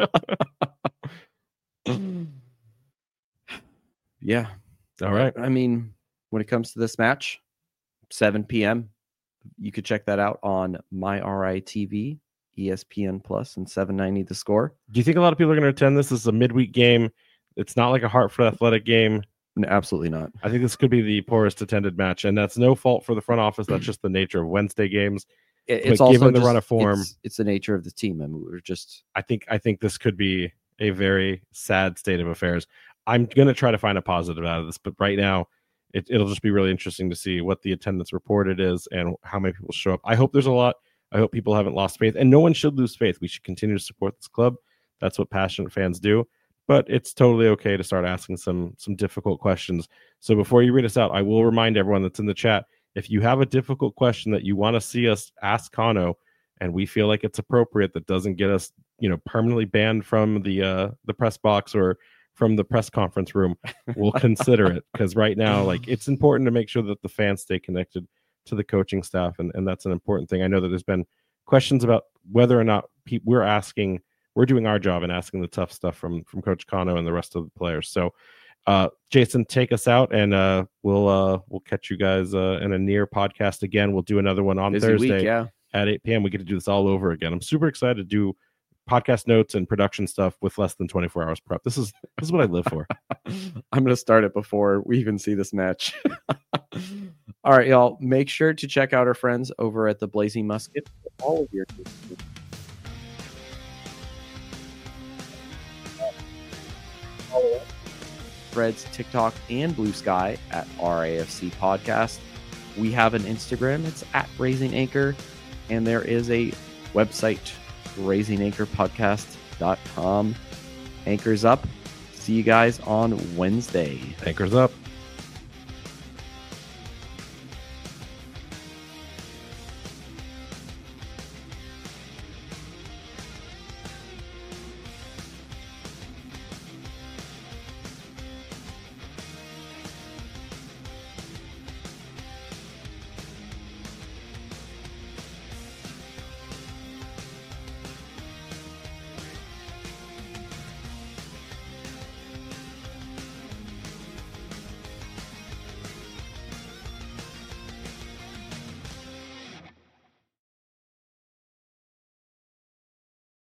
Yeah. All right. I mean, when it comes to this match, 7 p.m., you could check that out on MyRI-TV, ESPN Plus, and 790 The Score. Do you think a lot of people are going to attend this? This is a midweek game. It's not like a Hartford Athletic game. No, absolutely not. I think this could be the poorest attended match, and that's no fault for the front office. That's just the nature of Wednesday games. it's but also given the just- run of form, it's the nature of the team. I mean, we're just I think this could be a very sad state of affairs. I'm going to try to find a positive out of this, but right now it'll just be really interesting to see what the attendance reported is and how many people show up. I hope there's a lot. I hope people haven't lost faith, and no one should lose faith. We should continue to support this club. That's what passionate fans do. But it's totally okay to start asking some difficult questions. So before you read us out, I will remind everyone that's in the chat, if you have a difficult question that you want to see us ask Kano, and we feel like it's appropriate, that doesn't get us, permanently banned from the press box or from the press conference room, we'll consider it. Because right now, like, it's important to make sure that the fans stay connected to the coaching staff, and that's an important thing. I know that there's been questions about whether or not we're doing our job and asking the tough stuff from Coach Kano and the rest of the players. So, Jason, take us out, and we'll catch you guys in a near podcast again. We'll do another one on busy Thursday week, yeah. at 8 p.m. We get to do this all over again. I'm super excited to do podcast notes and production stuff with less than 24 hours prep. This is what I live for. I'm going to start it before we even see this match. All right, y'all. Make sure to check out our friends over at the Blazing Musket for all of your Threads, TikTok, and Blue Sky at RAFC Podcast. We have an Instagram. It's at Raising Anchor. And there is a website, raisinganchorpodcast.com. Anchor's up. See you guys on Wednesday. Anchor's up.